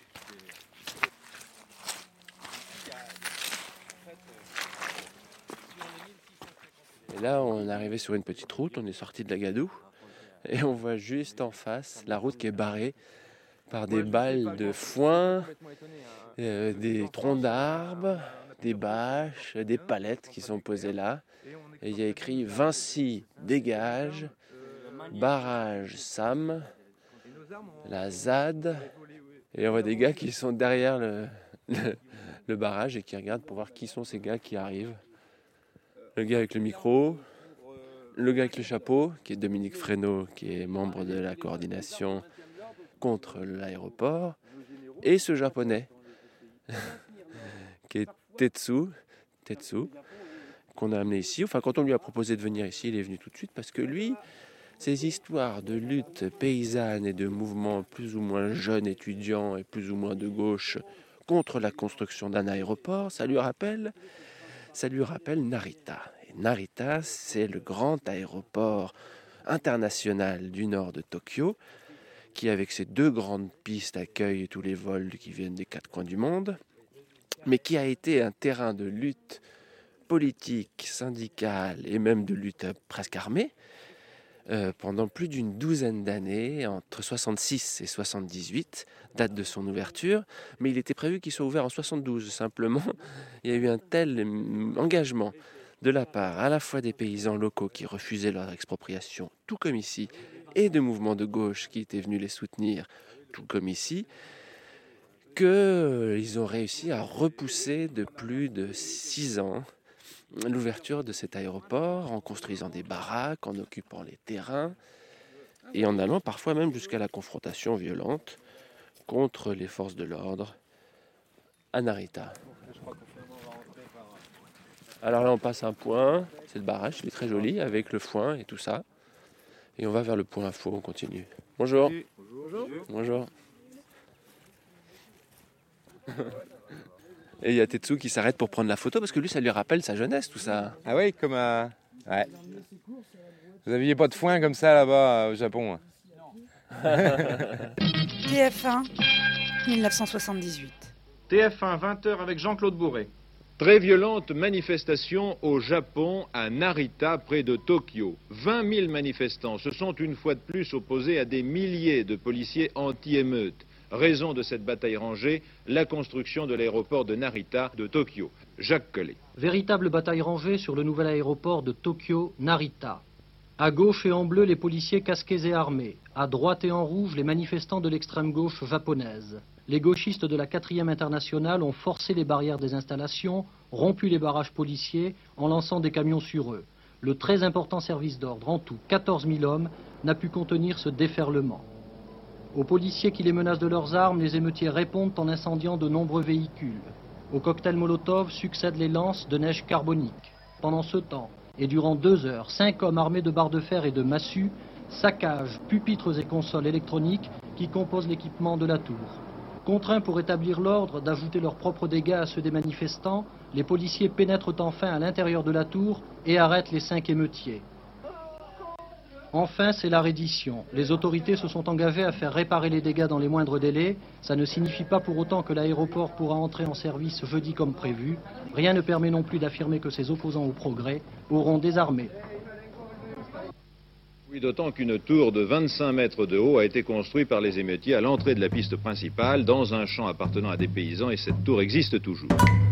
Et là, on est arrivé sur une petite route, on est sorti de la Gadoue, et on voit juste en face la route qui est barrée par des balles de foin, euh, des troncs d'arbres, des bâches, des palettes qui sont posées là. Et il y a écrit « Vinci dégage, barrage Sam, la Z A D ». Et on voit des gars qui sont derrière le, le, le barrage et qui regardent pour voir qui sont ces gars qui arrivent. le gars avec le micro, le gars avec le chapeau, qui est Dominique Fresneau, qui est membre de la coordination contre l'aéroport, et ce japonais, qui est Tetsu, Tetsu, qu'on a amené ici. Enfin, quand on lui a proposé de venir ici, il est venu tout de suite, parce que lui, ces histoires de lutte paysanne et de mouvements plus ou moins jeunes étudiants et plus ou moins de gauche contre la construction d'un aéroport, ça lui rappelle, ça lui rappelle Narita. Et Narita, c'est le grand aéroport international du nord de Tokyo, qui avec ses deux grandes pistes accueille tous les vols qui viennent des quatre coins du monde, mais qui a été un terrain de lutte politique, syndicale et même de lutte presque armée euh, pendant plus d'une douzaine d'années, entre soixante-six et soixante-dix-huit, date de son ouverture, mais il était prévu qu'il soit ouvert en soixante-douze. Simplement, il y a eu un tel engagement de la part à la fois des paysans locaux qui refusaient leur expropriation, tout comme ici, et de mouvements de gauche qui étaient venus les soutenir, tout comme ici, qu'ils ont réussi à repousser de plus de six ans l'ouverture de cet aéroport en construisant des baraques, en occupant les terrains et en allant parfois même jusqu'à la confrontation violente contre les forces de l'ordre à Narita. Alors là on passe un point, c'est le barrage, il est très joli avec le foin et tout ça. Et on va vers le point info, on continue. Bonjour. Bonjour. Bonjour. Et il y a Tetsu qui s'arrête pour prendre la photo parce que lui, ça lui rappelle sa jeunesse, tout ça.
Ah oui, comme à... Ouais. Vous n'aviez pas de foin comme ça là-bas au Japon.
T F un, dix-neuf cent soixante-dix-huit.
T F un, vingt heures avec Jean-Claude Bourré. Très violente manifestation au Japon, à Narita, près de Tokyo. vingt mille manifestants se sont une fois de plus opposés à des milliers de policiers anti-émeutes. Raison de cette bataille rangée, la construction de l'aéroport de Narita de Tokyo. Jacques Collet.
Véritable bataille rangée sur le nouvel aéroport de Tokyo, Narita. À gauche et en bleu, les policiers casqués et armés. À droite et en rouge, les manifestants de l'extrême gauche japonaise. Les gauchistes de la quatrième internationale ont forcé les barrières des installations, rompu les barrages policiers en lançant des camions sur eux. Le très important service d'ordre, en tout quatorze mille hommes, n'a pu contenir ce déferlement. Aux policiers qui les menacent de leurs armes, les émeutiers répondent en incendiant de nombreux véhicules. Aux cocktails Molotov succèdent les lances de neige carbonique. Pendant ce temps, et durant deux heures, cinq hommes armés de barres de fer et de massues saccagent pupitres et consoles électroniques qui composent l'équipement de la tour. Contraints pour établir l'ordre d'ajouter leurs propres dégâts à ceux des manifestants, les policiers pénètrent enfin à l'intérieur de la tour et arrêtent les cinq émeutiers. Enfin, c'est la reddition. Les autorités se sont engagées à faire réparer les dégâts dans les moindres délais. Ça ne signifie pas pour autant que l'aéroport pourra entrer en service jeudi comme prévu. Rien ne permet non plus d'affirmer que ses opposants au progrès auront désarmé.
Oui, d'autant qu'une tour de vingt-cinq mètres de haut a été construite par les émeutiers à l'entrée de la piste principale, dans un champ appartenant à des paysans, et cette tour existe toujours.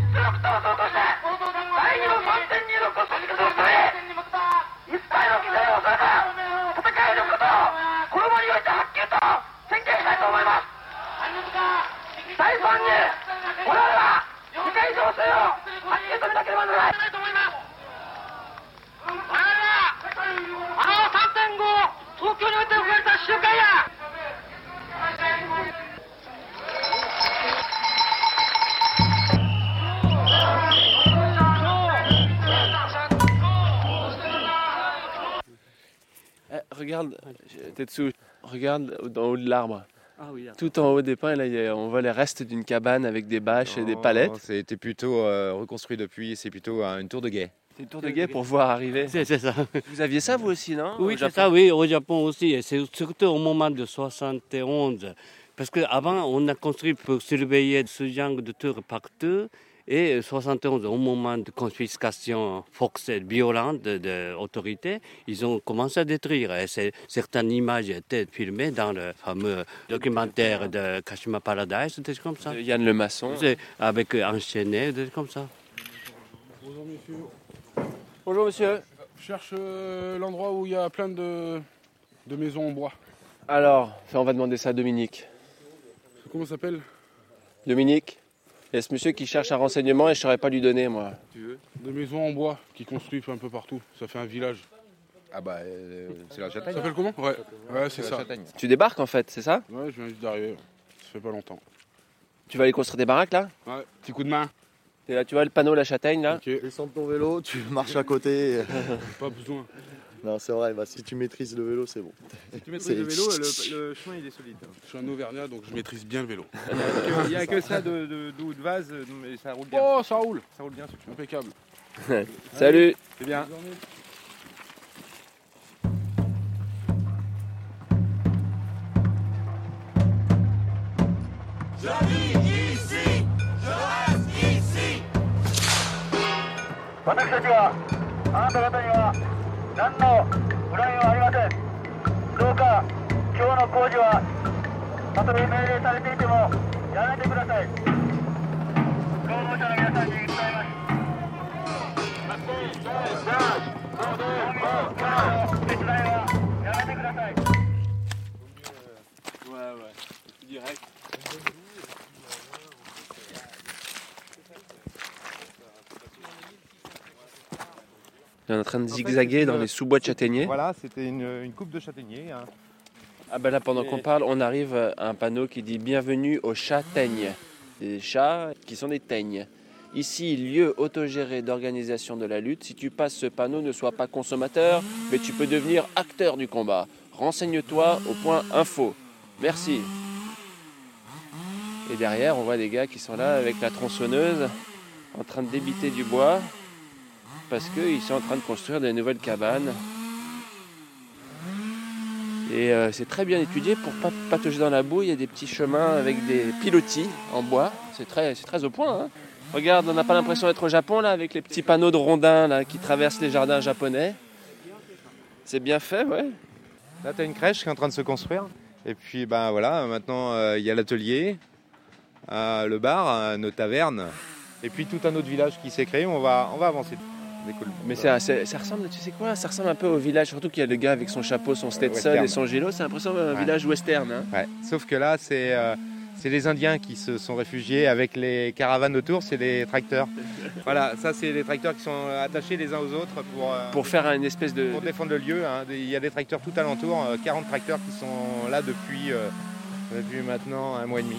Eh, regarde, Tetsu, regarde en haut de l'arbre.
Ah oui,
tout en haut des pins, là, y a, on voit les restes d'une cabane avec des bâches non, et des palettes.
C'était plutôt euh, reconstruit depuis, c'est plutôt euh, une tour de guet.
C'est une tour de guet pour voir arriver.
C'est, c'est ça.
Vous aviez ça vous aussi, non?
Oui, c'est ça, oui, au Japon aussi. Et c'est surtout au moment de soixante et onze. Parce qu'avant, on a construit pour surveiller ce genre de tours partout. Et soixante et onze, au moment de confiscation forcée, violente de l'autorité, ils ont commencé à détruire. Et certaines images étaient filmées dans le fameux documentaire de Kashima Paradise, des comme ça.
De Yann Le Maçon.
Avec enchaîné, des comme ça.
Bonjour monsieur.
Bonjour monsieur.
Je cherche euh, l'endroit où il y a plein de, de maisons en bois.
Alors, on va demander ça à Dominique.
Comment ça s'appelle?
Dominique.
Il y a ce monsieur qui cherche un renseignement et je ne saurais pas lui donner, moi.
Tu veux des maisons en bois qui construisent un peu partout. Ça fait un village.
Ah bah, euh, c'est la châtaigne.
Ça s'appelle comment? Ouais, ouais c'est
la
ça.
châtaigne.
Tu débarques en fait, c'est ça?
Ouais, je viens juste d'arriver. Ça fait pas longtemps.
Tu vas aller construire des baraques là?
Ouais, petit coup de main.
Et là, tu vois le panneau La Châtaigne là?
Ok.
Descends de ton vélo, tu marches à côté.
Pas besoin.
Non, c'est vrai, bah, si tu maîtrises le vélo, c'est bon.
Si tu maîtrises le vélo, le, le chemin il est solide. Je suis un Auvergnat donc je maîtrise bien le vélo.
Il n'y a que ça de, de, de, de vase, mais ça roule bien.
Oh, ça roule.
Ça roule bien, c'est
impeccable.
Salut.
C'est bien.
Je vis ici, je reste ici. 私たちはあなた方には何の恨みもありません。どうか今日の工事はたとえ命令されていてもやめてください。労働者の皆さんに伝えます。手伝いはやめてください。
Ouais, ouais. Direct. On est en train de zigzaguer en fait, dans les sous-bois de châtaigniers.
Voilà, c'était une, une coupe de châtaignier. Hein.
Ah ben là, pendant Et... qu'on parle, on arrive à un panneau qui dit « Bienvenue aux châtaignes ». Des chats qui sont des teignes. Ici, lieu autogéré d'organisation de la lutte. Si tu passes ce panneau, ne sois pas consommateur, mais tu peux devenir acteur du combat. Renseigne-toi au point info. Merci. Et derrière, on voit des gars qui sont là avec la tronçonneuse, en train de débiter du bois, parce qu'ils sont en train de construire des nouvelles cabanes. Et euh, c'est très bien étudié pour ne pas patauger dans la boue. Il y a des petits chemins avec des pilotis en bois. C'est très, c'est très au point. Hein. Regarde, on n'a pas l'impression d'être au Japon là, avec les petits panneaux de rondins là, qui traversent les jardins japonais. C'est bien fait, ouais.
Là, tu as une crèche qui est en train de se construire. Et puis, ben voilà, maintenant, il euh, y a l'atelier, euh, le bar, euh, nos tavernes. Et puis, tout un autre village qui s'est créé. On va, on va avancer. Cool.
Mais c'est, c'est, ça ressemble, tu sais quoi, ça ressemble un peu au village, surtout qu'il y a le gars avec son chapeau, son Stetson western. Et son gilet, c'est l'impression d'un ouais. village western. Hein.
Ouais. Sauf que là, c'est, euh, c'est les Indiens qui se sont réfugiés avec les caravanes autour, c'est les tracteurs. Voilà, ça c'est les tracteurs qui sont attachés les uns aux autres pour, euh,
pour faire une espèce de...
Pour défendre le lieu. Hein. Il y a des tracteurs tout alentour, quarante tracteurs qui sont là depuis, euh, depuis maintenant un mois et demi.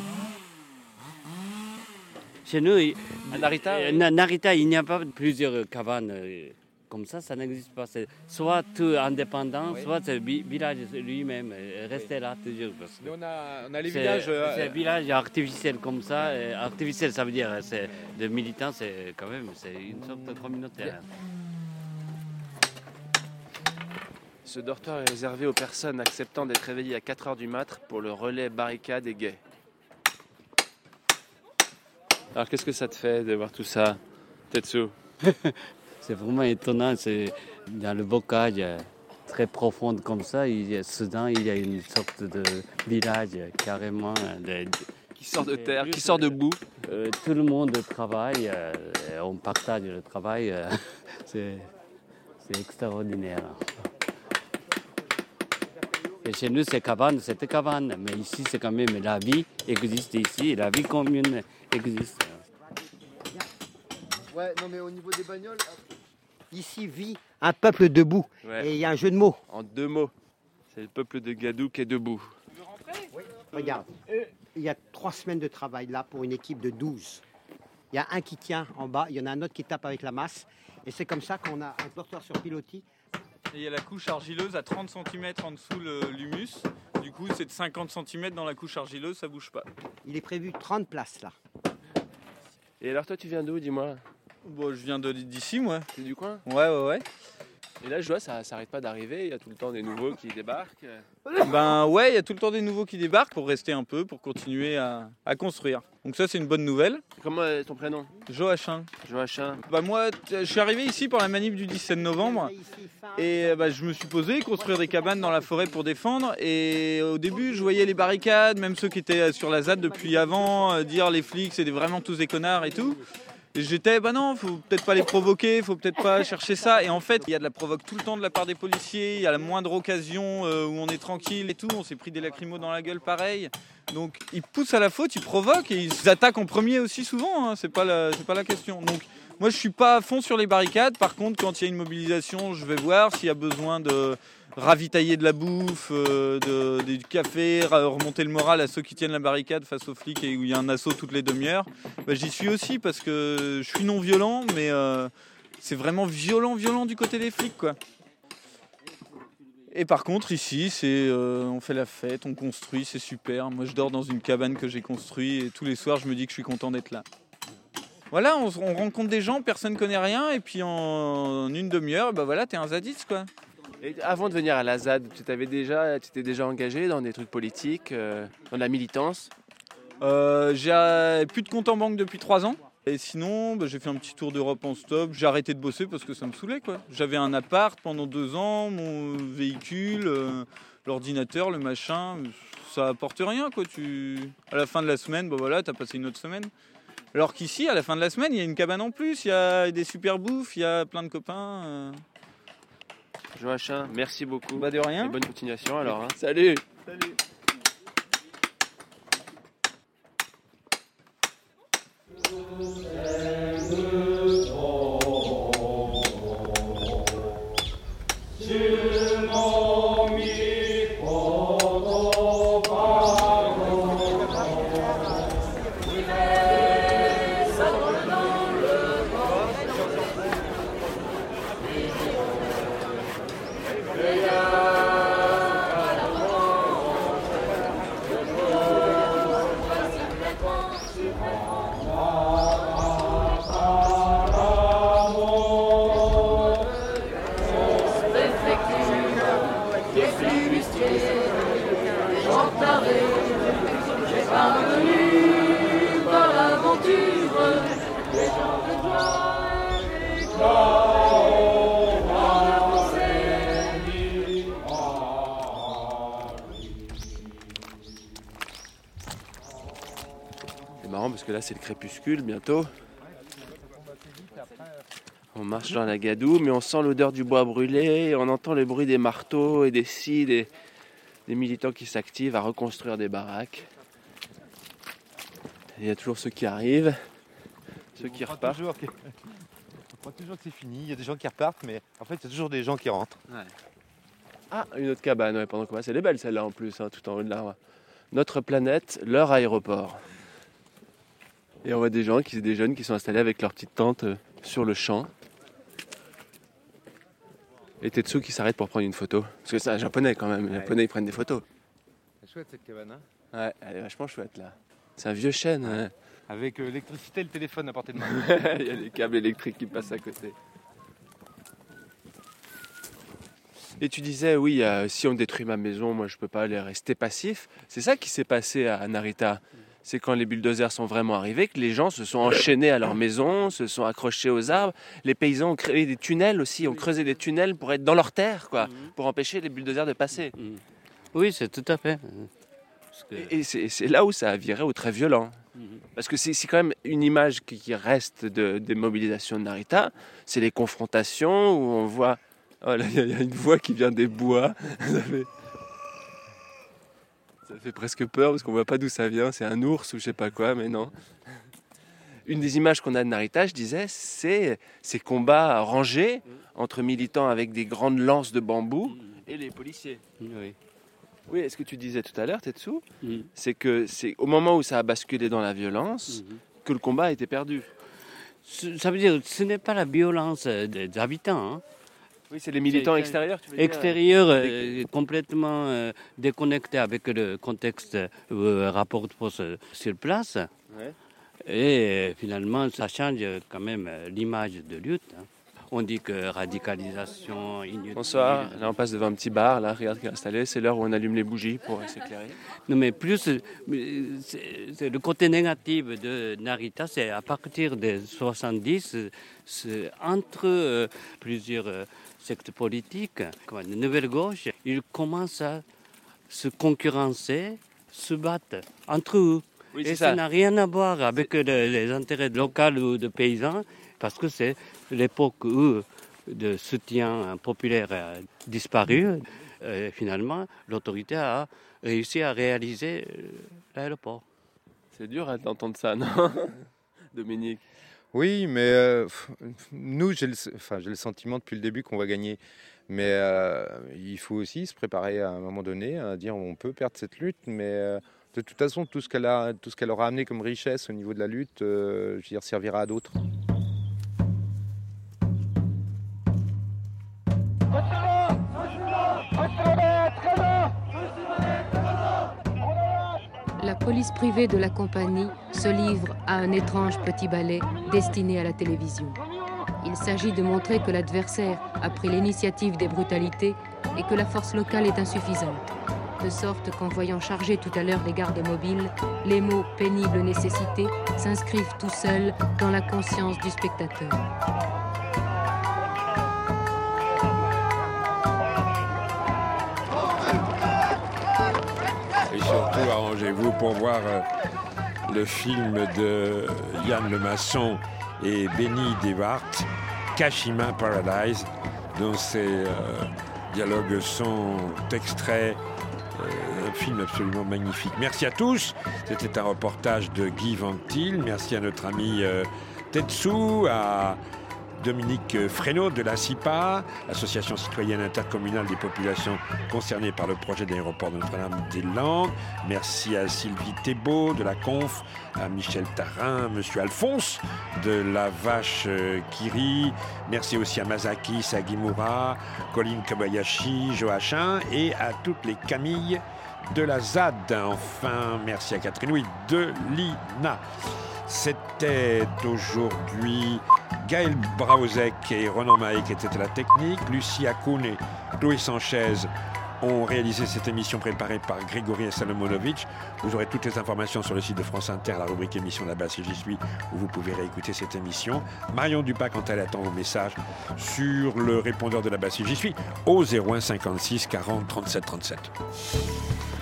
Chez nous,
à Narita,
euh, oui. Narita, il n'y a pas plusieurs cabanes euh, comme ça, ça n'existe pas. C'est soit tout indépendant, oui. soit c'est le village lui-même, euh, rester oui. là toujours. Parce que
on, a, on a les
c'est,
villages... Euh,
c'est un village artificiel comme ça. Euh, artificiel, ça veut dire c'est de militants, c'est quand même c'est une sorte de communautaire.
Ce dortoir est réservé aux personnes acceptant d'être réveillées à quatre heures du mat' pour le relais barricade et guet. Alors qu'est-ce que ça te fait de voir tout ça, Tetsu?
C'est vraiment étonnant, c'est dans le bocage très profond comme ça, il y a, soudain il y a une sorte de village carrément de,
qui sort de terre, qui sort de boue.
Euh, tout le monde travaille, euh, on partage le travail, euh, c'est, c'est extraordinaire. Et chez nous, c'est cabane, c'était cabane, mais ici, c'est quand même la vie existe ici, la vie commune existe.
Ouais, non mais au niveau des bagnoles, ici vit un peuple debout. Ouais. Et il y a un jeu de mots.
En deux mots, c'est le peuple de Gadou qui est debout.
Tu veux rentrer ? Oui. Regarde, il y a trois semaines de travail là pour une équipe de douze. Il y a un qui tient en bas, il y en a un autre qui tape avec la masse. Et c'est comme ça qu'on a un porteur sur pilotis.
Et il y a la couche argileuse à trente centimètres en dessous le, l'humus. Du coup, c'est de cinquante centimètres dans la couche argileuse, ça bouge pas.
Il est prévu trente places là.
Et alors toi, tu viens d'où, dis-moi ?
Bon, je viens de, d'ici, moi.
C'est du coin ?
Ouais, ouais, ouais.
Et là, je vois, ça s'arrête pas d'arriver, il y a tout le temps des nouveaux qui débarquent.
Ben ouais, il y a tout le temps des nouveaux qui débarquent pour rester un peu, pour continuer à, à construire. Donc ça, c'est une bonne nouvelle.
Comment est ton prénom ?
Joachim.
Joachim.
Bah moi, je suis arrivé ici pour la manif du dix-sept novembre et bah, je me suis posé, construire des cabanes dans la forêt pour défendre. Et au début, je voyais les barricades, même ceux qui étaient sur la Z A D depuis avant, dire les flics, c'est vraiment tous des connards et tout. Et j'étais, bah non, faut peut-être pas les provoquer, faut peut-être pas chercher ça. Et en fait, il y a de la provoque tout le temps de la part des policiers. Il y a la moindre occasion euh, où on est tranquille et tout. On s'est pris des lacrymos dans la gueule, pareil. Donc ils poussent à la faute, ils provoquent et ils attaquent en premier aussi souvent. Hein. C'est pas la, c'est pas la question. Donc moi, je suis pas à fond sur les barricades. Par contre, quand il y a une mobilisation, je vais voir s'il y a besoin de ravitailler de la bouffe, euh, de, de, du café, remonter le moral à ceux qui tiennent la barricade face aux flics et où il y a un assaut toutes les demi-heures. Bah, j'y suis aussi parce que je suis non violent, mais euh, c'est vraiment violent, violent du côté des flics, quoi. Et par contre, ici, c'est, euh, on fait la fête, on construit, c'est super. Moi, je dors dans une cabane que j'ai construite et tous les soirs, je me dis que je suis content d'être là. Voilà, on, on rencontre des gens, personne ne connaît rien, et puis en, en une demi-heure, bah voilà, t'es un zadiste, quoi.
Et avant de venir à la Z A D, tu t'avais déjà, tu t'es déjà engagé dans des trucs politiques, euh, dans de la militance?
euh, J'ai plus de compte en banque depuis trois ans. Et sinon, bah, j'ai fait un petit tour d'Europe en stop. J'ai arrêté de bosser parce que ça me saoulait, quoi. J'avais un appart pendant deux ans, mon véhicule, euh, l'ordinateur, le machin. Ça apporte rien, quoi. Tu... À la fin de la semaine, bah voilà, t'as passé une autre semaine. Alors qu'ici, à la fin de la semaine, il y a une cabane en plus, il y a des super bouffes, il y a plein de copains. Euh...
Joachim, merci beaucoup.
Bah de rien.
Et bonne continuation alors. Hein. Salut.
Salut.
C'est marrant parce que là c'est le crépuscule bientôt. On marche dans la gadoue mais on sent l'odeur du bois brûlé, et on entend le bruit des marteaux et des scies, des, des militants qui s'activent à reconstruire des baraques. Il y a toujours ceux qui arrivent, ceux qui repartent.
Toujours que... On croit toujours que c'est fini, il y a des gens qui repartent, mais en fait il y a toujours des gens qui rentrent.
Ouais. Ah, une autre cabane, ouais, pendant qu'on passe. Elle est belle celle-là en plus, hein, tout en haut de l'arbre. Notre planète, leur aéroport. Et on voit des gens, qui, des jeunes qui sont installés avec leur petite tente euh, sur le champ. Et Tetsu qui s'arrête pour prendre une photo. Parce que c'est un japonais quand même, les japonais ils prennent des photos.
C'est chouette cette cabane, hein?
Ouais, elle est vachement chouette là. C'est un vieux chêne. Hein.
Avec euh, l'électricité et le téléphone à portée de main.
Il y a les câbles électriques qui passent à côté. Et tu disais, oui, euh, si on détruit ma maison, moi je peux pas aller rester passif. C'est ça qui s'est passé à Narita. C'est quand les bulldozers sont vraiment arrivés que les gens se sont enchaînés à leur maison, se sont accrochés aux arbres. Les paysans ont créé des tunnels aussi, ont creusé des tunnels pour être dans leur terre, quoi, pour empêcher les bulldozers de passer.
Oui, c'est tout à fait.
Que... Et, et c'est, c'est là où ça a viré au très violent. Parce que c'est, c'est quand même une image qui, qui reste de, des mobilisations de Narita. C'est les confrontations où on voit... Oh là, il y, y a une voix qui vient des bois. Ça fait... ça fait presque peur parce qu'on voit pas d'où ça vient. C'est un ours ou je sais pas quoi, mais non. Une des images qu'on a de Narita, je disais, c'est ces combats rangés entre militants avec des grandes lances de bambou et les policiers.
Oui.
Oui, est-ce que tu disais tout à l'heure, Tetsu, mmh. c'est que c'est au moment où ça a basculé dans la violence mmh. que le combat a été perdu.
Ça veut dire que ce n'est pas la violence des habitants. Hein.
Oui, c'est les militants c'est, extérieurs, tu veux
extérieurs, dire euh, complètement euh, déconnectés avec le contexte euh, rapport de force sur place. Ouais. Et euh, finalement, ça change quand même l'image de lutte. Hein. On dit que radicalisation inutile.
Bonsoir, là on passe devant un petit bar, là, regarde qui est installé, c'est l'heure où on allume les bougies pour s'éclairer.
Non mais plus, c'est, c'est le côté négatif de Narita, c'est à partir des soixante-dix, c'est entre euh, plusieurs euh, sectes politiques, comme la nouvelle gauche, ils commencent à se concurrencer, se battre entre eux. Oui, et ça n'a rien à voir avec les, les intérêts locaux ou de paysans, parce que c'est l'époque où le soutien populaire a disparu. Et finalement, l'autorité a réussi à réaliser l'aéroport.
C'est dur d'entendre ça, non, Dominique?
Oui, mais euh, nous, j'ai le, enfin, j'ai le sentiment depuis le début qu'on va gagner. Mais euh, il faut aussi se préparer à un moment donné à dire on peut perdre cette lutte, mais euh, de toute façon, tout ce qu'elle a, tout ce qu'elle aura amené comme richesse au niveau de la lutte, euh, je veux dire, servira à d'autres.
La police privée de la compagnie se livre à un étrange petit ballet destiné à la télévision. Il s'agit de montrer que l'adversaire a pris l'initiative des brutalités et que la force locale est insuffisante. De sorte qu'en voyant charger tout à l'heure les gardes mobiles, les mots « pénible nécessité » s'inscrivent tout seuls dans la conscience du spectateur.
Et surtout, arrangez-vous pour voir euh, le film de Yann Lemasson et Benny Dewart, Kashima Paradise, dont ces euh, dialogues sont extraits. Euh, un film absolument magnifique. Merci à tous. C'était un reportage de Guy Ventil. Merci à notre ami euh, Tetsu, à Dominique Fresneau de la C I P A, Association citoyenne intercommunale des populations concernées par le projet d'aéroport de Notre-Dame-des-Landes. Merci à Sylvie Thébault de la Conf, à Michel Tarin, Monsieur Alphonse de la Vache Kiri. Merci aussi à Masaki Sagimura, Colline Kobayashi, Joachim et à toutes les Camilles de la Z A D. Enfin, merci à Catherine Louis de l'I N A. C'était aujourd'hui Gaël Brauzek et Ronan Mahé qui étaient à la technique. Lucie Akoun et Chloé Sanchez ont réalisé cette émission préparée par Grégory Salomonovitch. Vous aurez toutes les informations sur le site de France Inter, la rubrique émission là-bas, si j'y suis, où vous pouvez réécouter cette émission. Marion Dupas, quand elle attend vos messages sur le répondeur de la base, si j'y suis, au zéro un cinquante-six quarante trente-sept trente-sept.